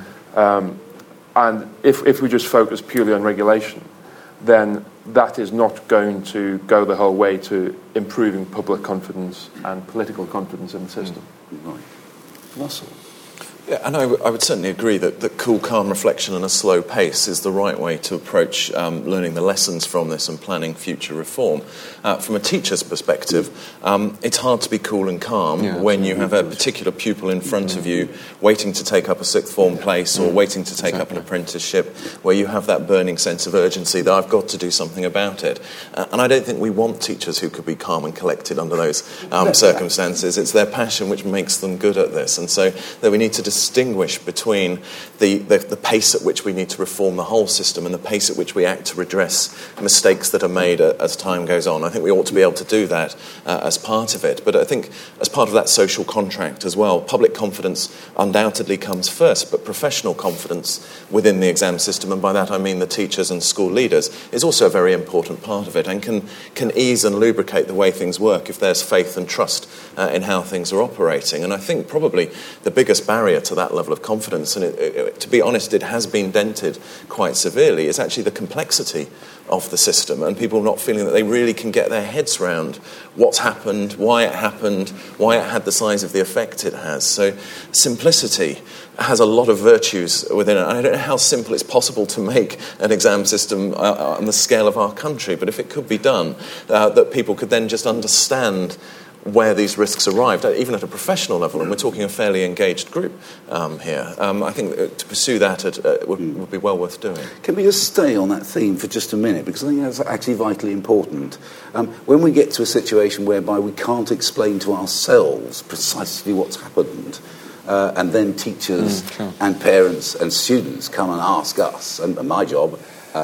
And if we just focus purely on regulation, then that is not going to go the whole way to improving public confidence and political confidence in the system. Right. Russell? Yeah, and I would certainly agree that cool, calm reflection and a slow pace is the right way to approach learning the lessons from this and planning future reform. From a teacher's perspective, it's hard to be cool and calm when you have a particular pupil in front of you waiting to take up a sixth form place or waiting to take up an apprenticeship, where you have that burning sense of urgency that I've got to do something about it. And I don't think we want teachers who could be calm and collected under those circumstances. It's their passion which makes them good at this. And so that we need to distinguish between the pace at which we need to reform the whole system and the pace at which we act to redress mistakes that are made as time goes on. I think we ought to be able to do that as part of it. But I think as part of that social contract as well, public confidence undoubtedly comes first, but professional confidence within the exam system, and by that I mean the teachers and school leaders, is also a very important part of it and can ease and lubricate the way things work if there's faith and trust in how things are operating. And I think probably the biggest barrier to that level of confidence, and to be honest, it has been dented quite severely, is actually the complexity of the system and people not feeling that they really can get their heads round what's happened, why it had the size of the effect it has. So simplicity has a lot of virtues within it. And I don't know how simple it's possible to make an exam system on the scale of our country, but if it could be done, that people could then just understand where these risks arrived, even at a professional level, and we're talking a fairly engaged group here. I think to pursue that would be well worth doing. Can we just stay on that theme for just a minute, because I think that's actually vitally important. When we get to a situation whereby we can't explain to ourselves precisely what's happened, and then teachers and parents and students come and ask us, and my job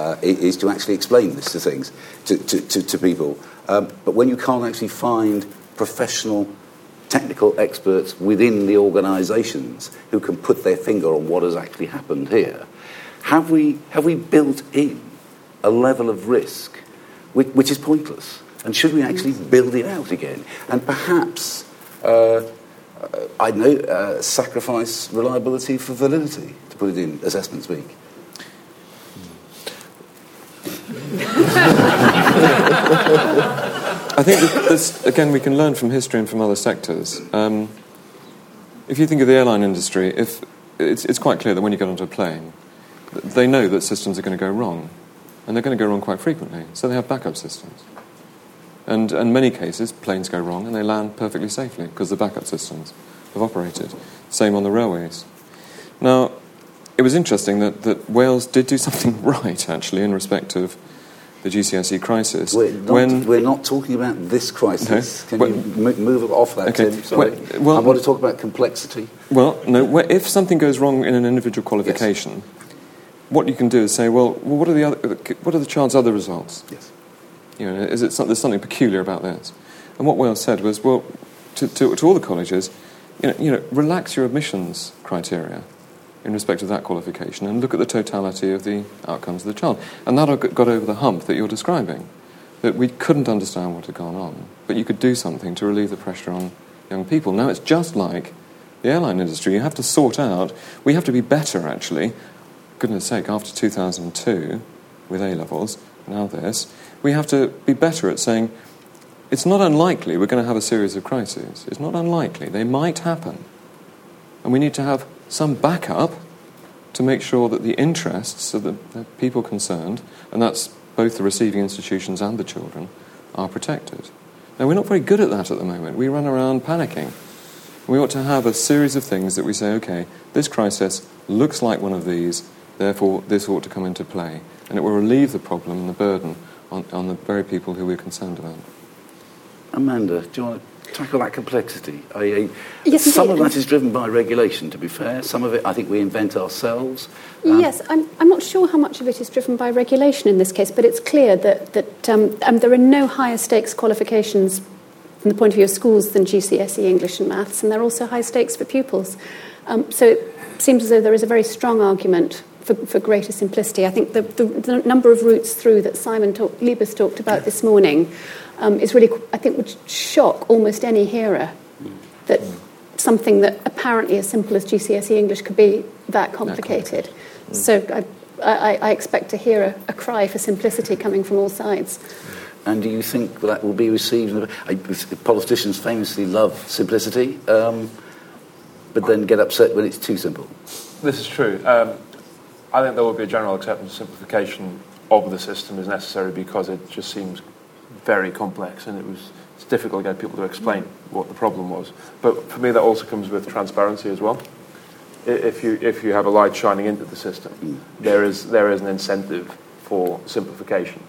is to actually explain this to things, to people. But when you can't actually find professional, technical experts within the organisations who can put their finger on what has actually happened here, have we built in a level of risk which is pointless? And should we actually build it out again? And perhaps, sacrifice reliability for validity, to put it in assessment speak. I think this, again, we can learn from history and from other sectors. If you think of the airline industry, it's quite clear that when you get onto a plane, they know that systems are going to go wrong, and they're going to go wrong quite frequently, so they have backup systems. And in many cases, planes go wrong and they land perfectly safely because the backup systems have operated. Same on the railways. Now, it was interesting that Wales did do something right, actually, in respect of the GCSE crisis. We're not talking about this crisis. No. Can you move off that, okay. Tim? Sorry. I want to talk about complexity. Well, no. If something goes wrong in an individual qualification, what you can do is say, well, what are the child's other results? Yes. There's something peculiar about this? And what Wales said was, well, to all the colleges, relax your admissions criteria. in respect of that qualification and look at the totality of the outcomes of the child. And that got over the hump that you're describing, that we couldn't understand what had gone on, but you could do something to relieve the pressure on young people. Now, it's just like the airline industry. You have to sort out, we have to be better, actually. Goodness sake, after 2002, with A-levels, now this, we have to be better at saying, it's not unlikely we're going to have a series of crises. It's not unlikely. They might happen. And we need to have some backup to make sure that the interests of the people concerned, and that's both the receiving institutions and the children, are protected. Now, we're not very good at that at the moment. We run around panicking. We ought to have a series of things that we say, OK, this crisis looks like one of these, therefore this ought to come into play. And it will relieve the problem and the burden on the very people who we're concerned about. Amanda, do you want to tackle that complexity? Yes, some of that is driven by regulation, to be fair. Some of it, I think, we invent ourselves. Yes, I'm not sure how much of it is driven by regulation in this case, but it's clear that there are no higher stakes qualifications from the point of view of schools than GCSE English and Maths, and they're also high stakes for pupils. So it seems as though there is a very strong argument for greater simplicity. I think the number of routes through that Simon Liebers talked about this morning is really, I think, would shock almost any hearer, that something that apparently as simple as GCSE English could be that complicated. So I expect to hear a cry for simplicity coming from all sides. And do you think that will be received? Politicians famously love simplicity, but then get upset when it's too simple. This is true. I think there will be a general acceptance simplification of the system is necessary because it just seems very complex and it's difficult to get people to explain what the problem was. But for me, that also comes with transparency as well. If you have a light shining into the system, there is an incentive for simplification.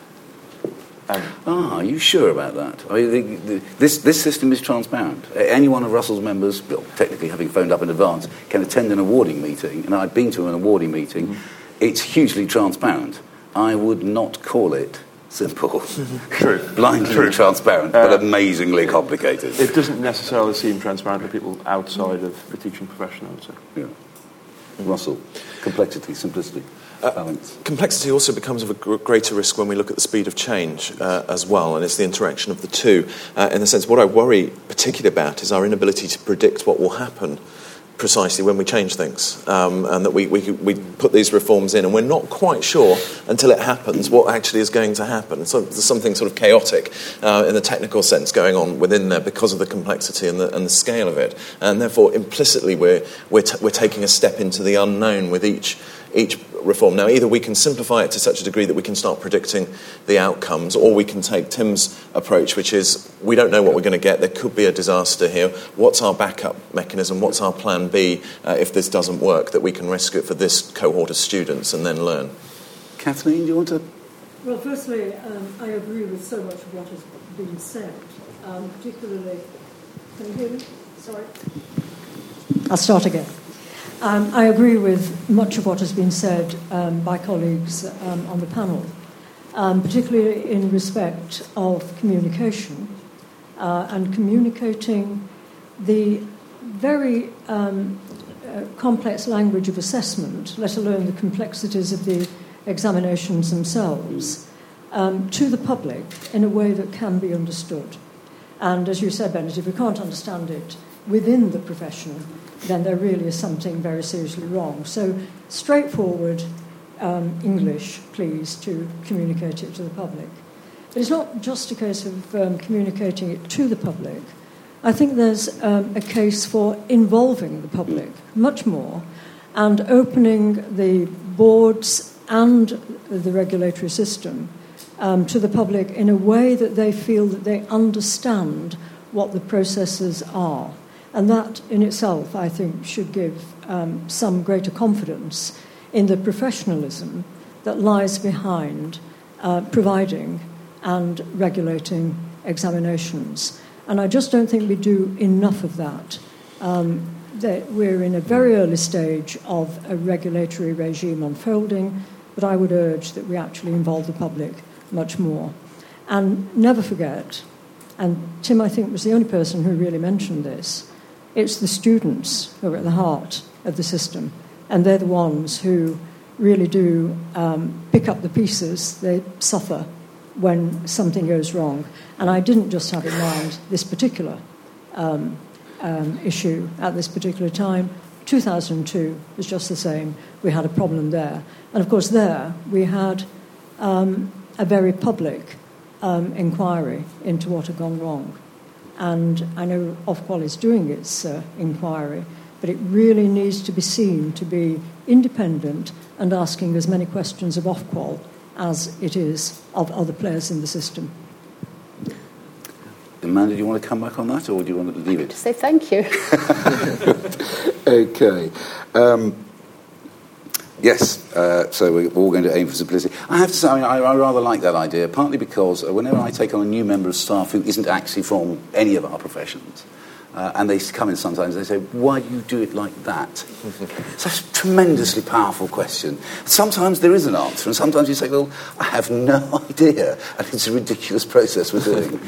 Are you sure about that? I mean, this system is transparent. Any one of Russell's members, well, technically having phoned up in advance, can attend an awarding meeting, and I've been to an awarding meeting. It's hugely transparent. I would not call it simple. True. Blindly transparent, but amazingly complicated. It doesn't necessarily seem transparent to people outside of the teaching profession, I would say. Yeah. Russell, complexity, simplicity. Complexity also becomes of a greater risk when we look at the speed of change as well, and it's the interaction of the two. In the sense, what I worry particularly about is our inability to predict what will happen precisely when we change things, and that we put these reforms in, and we're not quite sure until it happens what actually is going to happen. So there's something sort of chaotic in the technical sense going on within there because of the complexity and the scale of it, and therefore implicitly we're taking a step into the unknown with each reform. Now, either we can simplify it to such a degree that we can start predicting the outcomes, or we can take Tim's approach, which is we don't know what we're going to get. There could be a disaster here. What's our backup mechanism? What's our plan B if this doesn't work, that we can rescue it for this cohort of students and then learn? Kathleen, do you want to? Well, firstly, I agree with so much of what has been said, particularly... Can you hear me? Sorry. I'll start again. I agree with much of what has been said by colleagues on the panel, particularly in respect of communication and communicating the very complex language of assessment, let alone the complexities of the examinations themselves, to the public in a way that can be understood. And as you said, Bennett, if we can't understand it within the profession, then there really is something very seriously wrong. So straightforward English, please, to communicate it to the public. But it's not just a case of communicating it to the public. I think there's a case for involving the public much more and opening the boards and the regulatory system to the public in a way that they feel that they understand what the processes are. And that in itself, I think, should give some greater confidence in the professionalism that lies behind providing and regulating examinations. And I just don't think we do enough of that. We're in a very early stage of a regulatory regime unfolding, but I would urge that we actually involve the public much more. And never forget, and Tim, I think, was the only person who really mentioned this, it's the students who are at the heart of the system. and they're the ones who really do pick up the pieces. They suffer when something goes wrong. And I didn't just have in mind this particular issue at this particular time. 2002 was just the same. We had a problem there. And, of course, there we had a very public inquiry into what had gone wrong. And I know Ofqual is doing its inquiry, but it really needs to be seen to be independent and asking as many questions of Ofqual as it is of other players in the system. Amanda, do you want to come back on that, or do you want to leave it? Just say thank you. Okay. Yes, so we're all going to aim for simplicity. I have to say, I rather like that idea, partly because whenever I take on a new member of staff who isn't actually from any of our professions, and they come in sometimes, they say, why do you do it like that? It's a tremendously powerful question. Sometimes there is an answer, and sometimes you say, well, I have no idea, and it's a ridiculous process we're doing.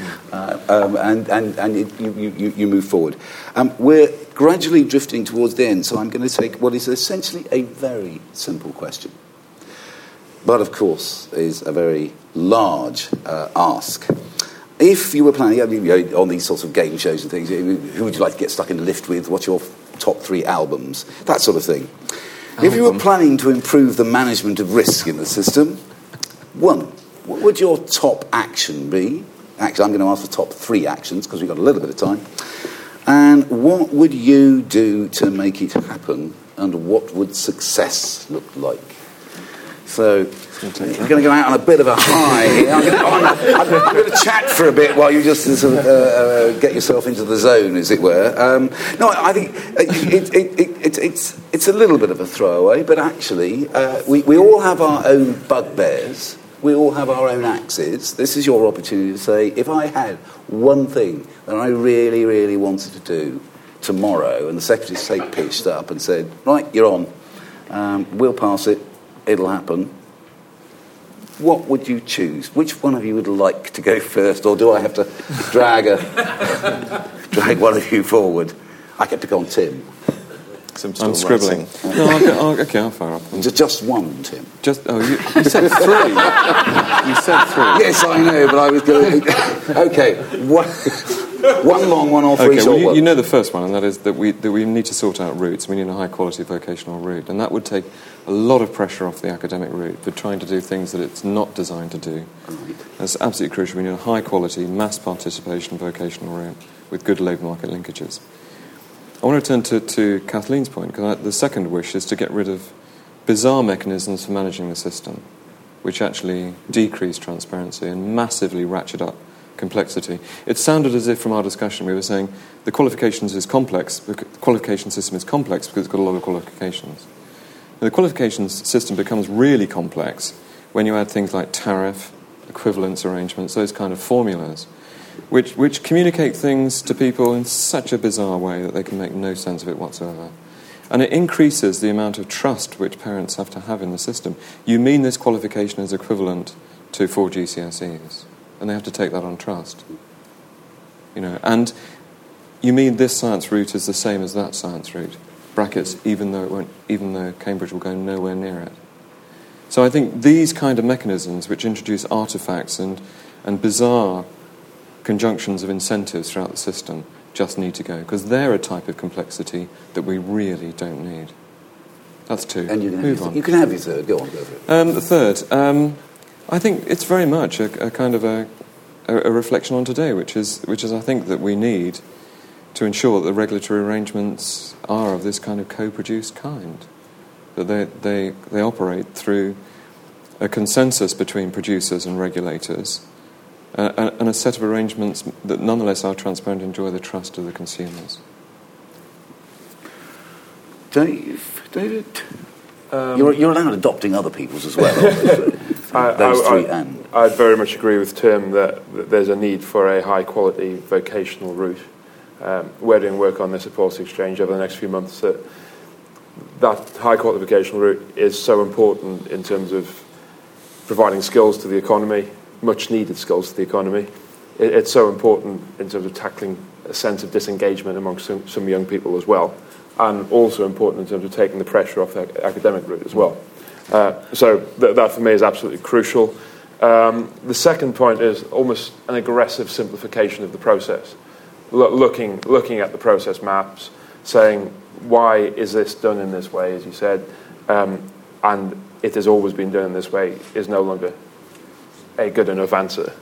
You move forward. We're gradually drifting towards the end, so I'm going to take what is essentially a very simple question, but of course is a very large ask. If you were planning on these sorts of game shows and things, who would you like to get stuck in the lift with? What's your top 3 albums? That sort of thing. If you were planning to improve the management of risk in the system, 1, what would your top action be? Actually, I'm going to ask for top 3 actions because we've got a little bit of time. And what would you do to make it happen? And what would success look like? So I'm going to go out on a bit of a high. I'm going to chat for a bit while you just sort of, get yourself into the zone, as it were. No, I think it's a little bit of a throwaway, but actually we all have our own bugbears. We all have our own axes. This is your opportunity to say, if I had one thing that I really, really wanted to do tomorrow, and the Secretary of State pitched up and said, right, you're on, we'll pass it, it'll happen, what would you choose? Which one of you would like to go first, or do I have to drag one of you forward? I get to go on Tim. I'm scribbling. No, I'll fire up. Just one, Tim. You said 3. You said 3. Yes, I know, but I was going to... Okay, one long one or 3 short ones. You know the first one, and that is that we need to sort out routes. We need a high-quality vocational route, and that would take a lot of pressure off the academic route for trying to do things that it's not designed to do. Right. That's absolutely crucial. We need a high-quality, mass participation vocational route with good labour market linkages. I want to turn to Kathleen's point, because the second wish is to get rid of bizarre mechanisms for managing the system, which actually decrease transparency and massively ratchet up complexity. It sounded as if from our discussion we were saying the qualification system is complex because it's got a lot of qualifications. And the qualifications system becomes really complex when you add things like tariff, equivalence arrangements, those kind of formulas, which communicate things to people in such a bizarre way that they can make no sense of it whatsoever. And it increases the amount of trust which parents have to have in the system. You mean this qualification is equivalent to 4 GCSEs, and they have to take that on trust. And you mean this science route is the same as that science route, brackets, even though Cambridge will go nowhere near it. So I think these kind of mechanisms which introduce artefacts and bizarre conjunctions of incentives throughout the system just need to go, because they're a type of complexity that we really don't need. That's 2. And you can have your third. Go on, go for it. The third, I think it's very much a kind of a reflection on today, which is I think that we need to ensure that the regulatory arrangements are of this kind of co-produced kind, that they operate through a consensus between producers and regulators, and a set of arrangements that nonetheless are transparent and enjoy the trust of the consumers. David? You're allowed adopting other people's as well. Those 3 and... I very much agree with Tim that there's a need for a high-quality vocational route. We're doing work on this at Policy Exchange over the next few months. That high-quality vocational route is so important in terms of providing skills to the economy, much-needed skills to the economy. It's so important in terms of tackling a sense of disengagement amongst some young people as well, and also important in terms of taking the pressure off the academic route as well. So that for me is absolutely crucial. The second point is almost an aggressive simplification of the process. Looking at the process maps, saying, why is this done in this way, as you said, and it has always been done in this way is no longer a good enough answer.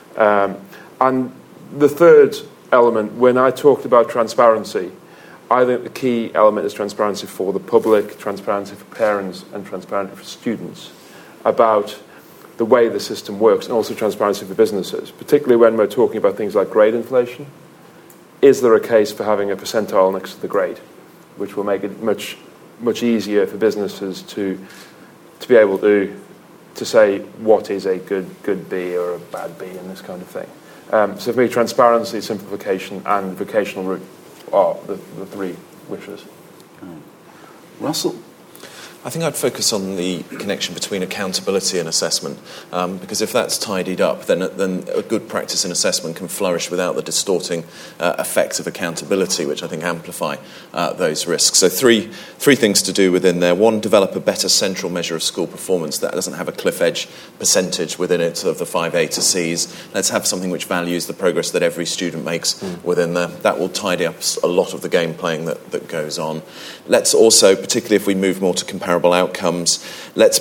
And the third element, when I talked about transparency, I think the key element is transparency for the public, transparency for parents, and transparency for students about the way the system works, and also transparency for businesses, particularly when we're talking about things like grade inflation. Is there a case for having a percentile next to the grade, which will make it much easier for businesses to be able to say what is a good B or a bad B and this kind of thing. So for me, transparency, simplification, and vocational route are the three wishes. Russell? I think I'd focus on the connection between accountability and assessment, because if that's tidied up, then a good practice in assessment can flourish without the distorting effects of accountability, which I think amplify those risks. So three things to do within there. One, develop a better central measure of school performance that doesn't have a cliff edge percentage within it of the 5 A to C's. Let's have something which values the progress that every student makes within there. That will tidy up a lot of the game playing that goes on. Let's also, particularly if we move more to comparable outcomes, let's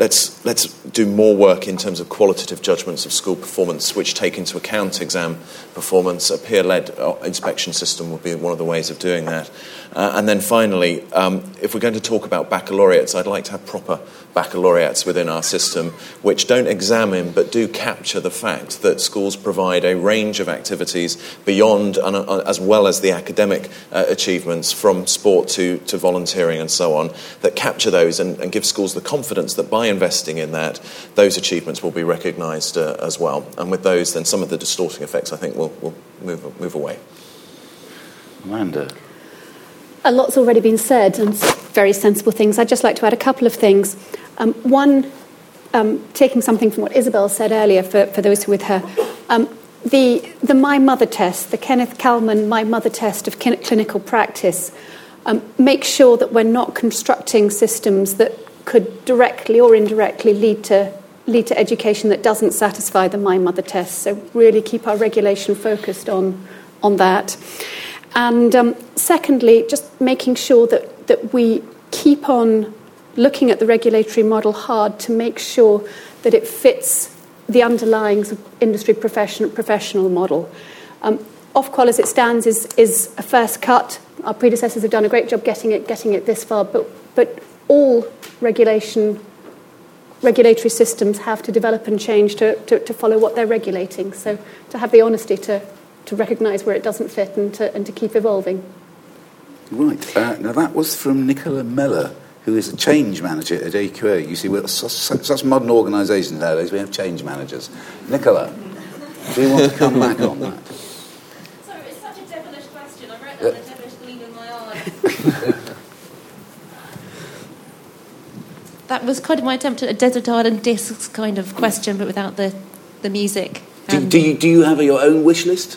do more work in terms of qualitative judgments of school performance, which take into account exam performance. A peer-led inspection system would be one of the ways of doing that. And then finally, if we're going to talk about baccalaureates, I'd like to have proper baccalaureates within our system, which don't examine but do capture the fact that schools provide a range of activities beyond, as well as the academic achievements, from sport to volunteering and so on, that capture those and give schools the confidence that by investing in that, those achievements will be recognised as well. And with those, then some of the distorting effects, I think, will move away. Amanda? A lot's already been said, and very sensible things. I'd just like to add a couple of things. One, taking something from what Isabel said earlier, for those who were with her, the My Mother test, the Kenneth Kalman My Mother test of clinical practice, make sure that we're not constructing systems that could directly or indirectly lead to education that doesn't satisfy the My Mother test. So really keep our regulation focused on that. And secondly, just making sure that we keep on looking at the regulatory model hard to make sure that it fits the underlying industry professional model. Ofqual as it stands is a first cut. Our predecessors have done a great job getting it this far, but all regulatory systems have to develop and change to follow what they're regulating. So to have the honesty to recognise where it doesn't fit and to keep evolving. Right. Now that was from Nicola Meller, who is a change manager at AQA. You see, we're such modern organisations nowadays, we have change managers. Nicola, do you want to come back on that? Sorry, it's such a devilish question. I wrote that with a devilish gleam in my eye. That was kind of my attempt at a Desert Island Discs kind of question, but without the music. Do you have your own wish list?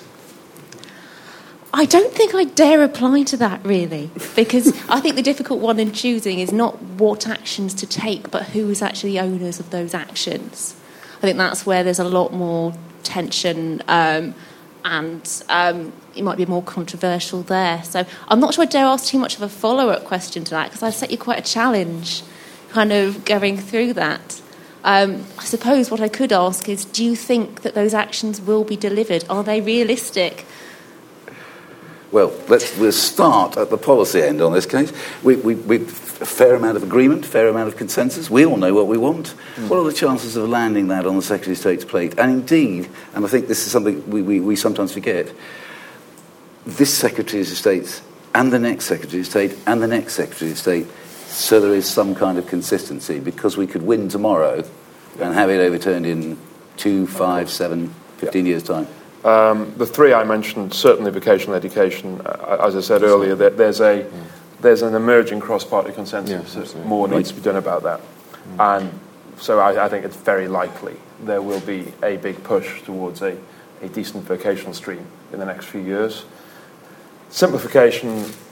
I don't think I dare reply to that, really, because I think the difficult one in choosing is not what actions to take, but who is actually the owners of those actions. I think that's where there's a lot more tension, and it might be more controversial there. So I'm not sure I dare ask too much of a follow-up question to that, because I've set you quite a challenge kind of going through that. I suppose what I could ask is, do you think that those actions will be delivered? Are they realistic? Well, we'll start at the policy end on this case. We've a fair amount of agreement, fair amount of consensus. We all know what we want. What are the chances of landing that on the Secretary of State's plate? And indeed, and I think this is something we sometimes forget, this Secretary of State and the next Secretary of State and the next Secretary of State, so there is some kind of consistency, because we could win tomorrow and have it overturned in 2, 5, 7, 15 years' time. The three I mentioned, certainly vocational education, as I said earlier, there's an emerging cross-party consensus that more needs to be done about that. And so I think it's very likely there will be a big push towards a decent vocational stream in the next few years. Simplification,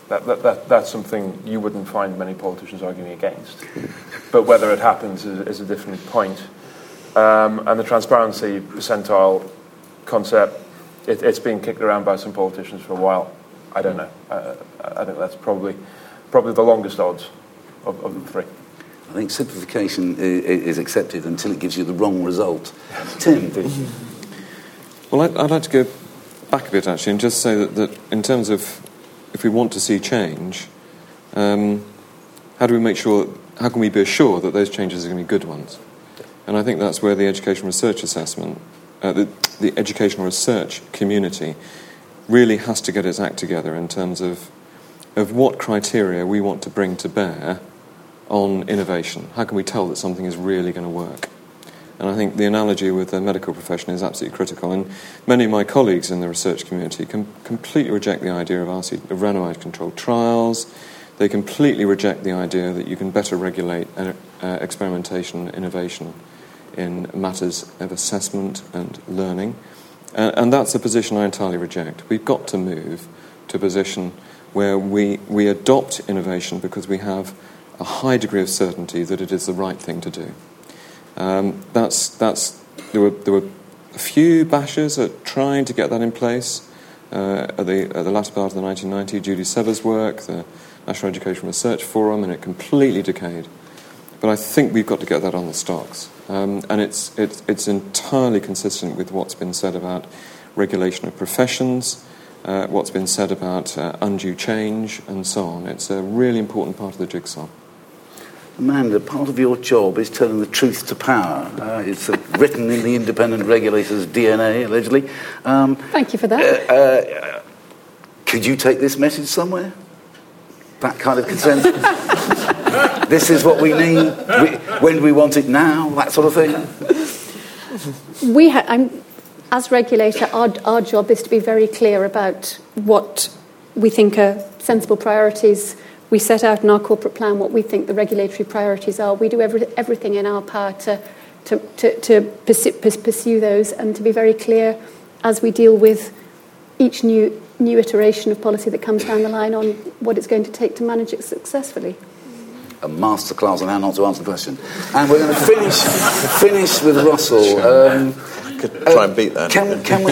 That's something you wouldn't find many politicians arguing against. But whether it happens is a different point. And the transparency percentile concept, it's been kicked around by some politicians for a while. I don't know. I think that's probably the longest odds of the three. I think simplification is accepted until it gives you the wrong result. Tim? Well, I'd like to go back a bit, actually, and just say that in terms of if we want to see change, how can we be assured that those changes are going to be good ones? And I think that's where the educational research assessment, the educational research community really has to get its act together in terms of what criteria we want to bring to bear on innovation. How can we tell that something is really going to work? And I think the analogy with the medical profession is absolutely critical. And many of my colleagues in the research community completely reject the idea of randomised controlled trials. They completely reject the idea that you can better regulate experimentation and innovation in matters of assessment and learning. And that's a position I entirely reject. We've got to move to a position where we adopt innovation because we have a high degree of certainty that it is the right thing to do. There were a few bashers at trying to get that in place at the latter part of the 1990s. Judy Sever's work, the National Education Research Forum, and it completely decayed. But I think we've got to get that on the stocks. And it's entirely consistent with what's been said about regulation of professions, what's been said about undue change, and so on. It's a really important part of the jigsaw. Amanda, part of your job is telling the truth to power. It's written in the independent regulator's DNA, allegedly. Thank you for that. Could you take this message somewhere? That kind of consensus? This is what we need. When do we want it now? That sort of thing. As regulator, our job is to be very clear about what we think are sensible priorities. We set out in our corporate plan what we think the regulatory priorities are. We do everything in our power to pursue those and to be very clear as we deal with each new iteration of policy that comes down the line on what it's going to take to manage it successfully. A masterclass on how not to answer the question. And we're going to finish with Russell. Could try and beat that. Can we...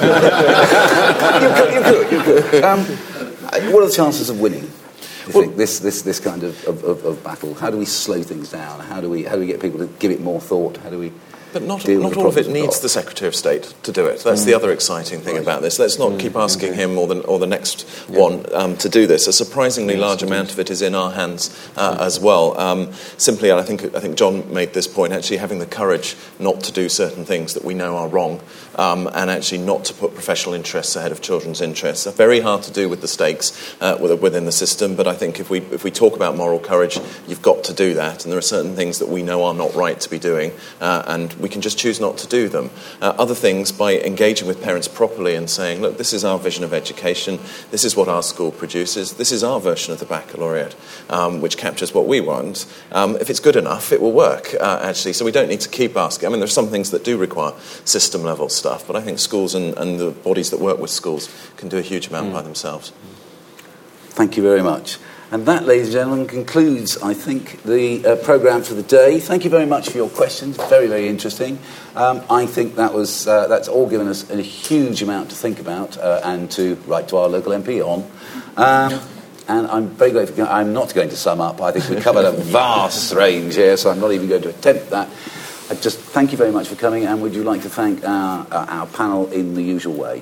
You could. What are the chances of winning? Do you think this kind of battle? How do we slow things down? How do we get people to give it more thought? How do we? But not all of it needs the Secretary of State to do it. That's the other exciting thing about this. Let's not keep asking him or the next one to do this. A surprisingly large amount of it is in our hands as well. Simply, I think John made this point, actually having the courage not to do certain things that we know are wrong and actually not to put professional interests ahead of children's interests. They're very hard to do with the stakes within the system, but I think if we talk about moral courage, you've got to do that. And there are certain things that we know are not right to be doing, and we can just choose not to do them. Other things, by engaging with parents properly and saying, look, this is our vision of education, this is what our school produces, this is our version of the baccalaureate, which captures what we want. If it's good enough, it will work, actually. So we don't need to keep asking. I mean, there are some things that do require system-level stuff, but I think schools and the bodies that work with schools can do a huge amount by themselves. Thank you very much. And that, ladies and gentlemen, concludes, I think, the programme for the day. Thank you very much for your questions. Very, very interesting. I think that's all given us a huge amount to think about and to write to our local MP on. And I'm very grateful. I'm not going to sum up. I think we covered a vast range here, so I'm not even going to attempt that. I just thank you very much for coming, and would you like to thank our panel in the usual way?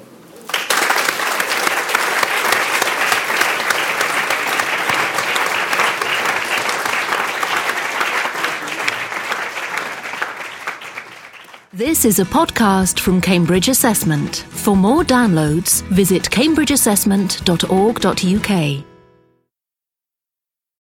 This is a podcast from Cambridge Assessment. For more downloads, visit cambridgeassessment.org.uk.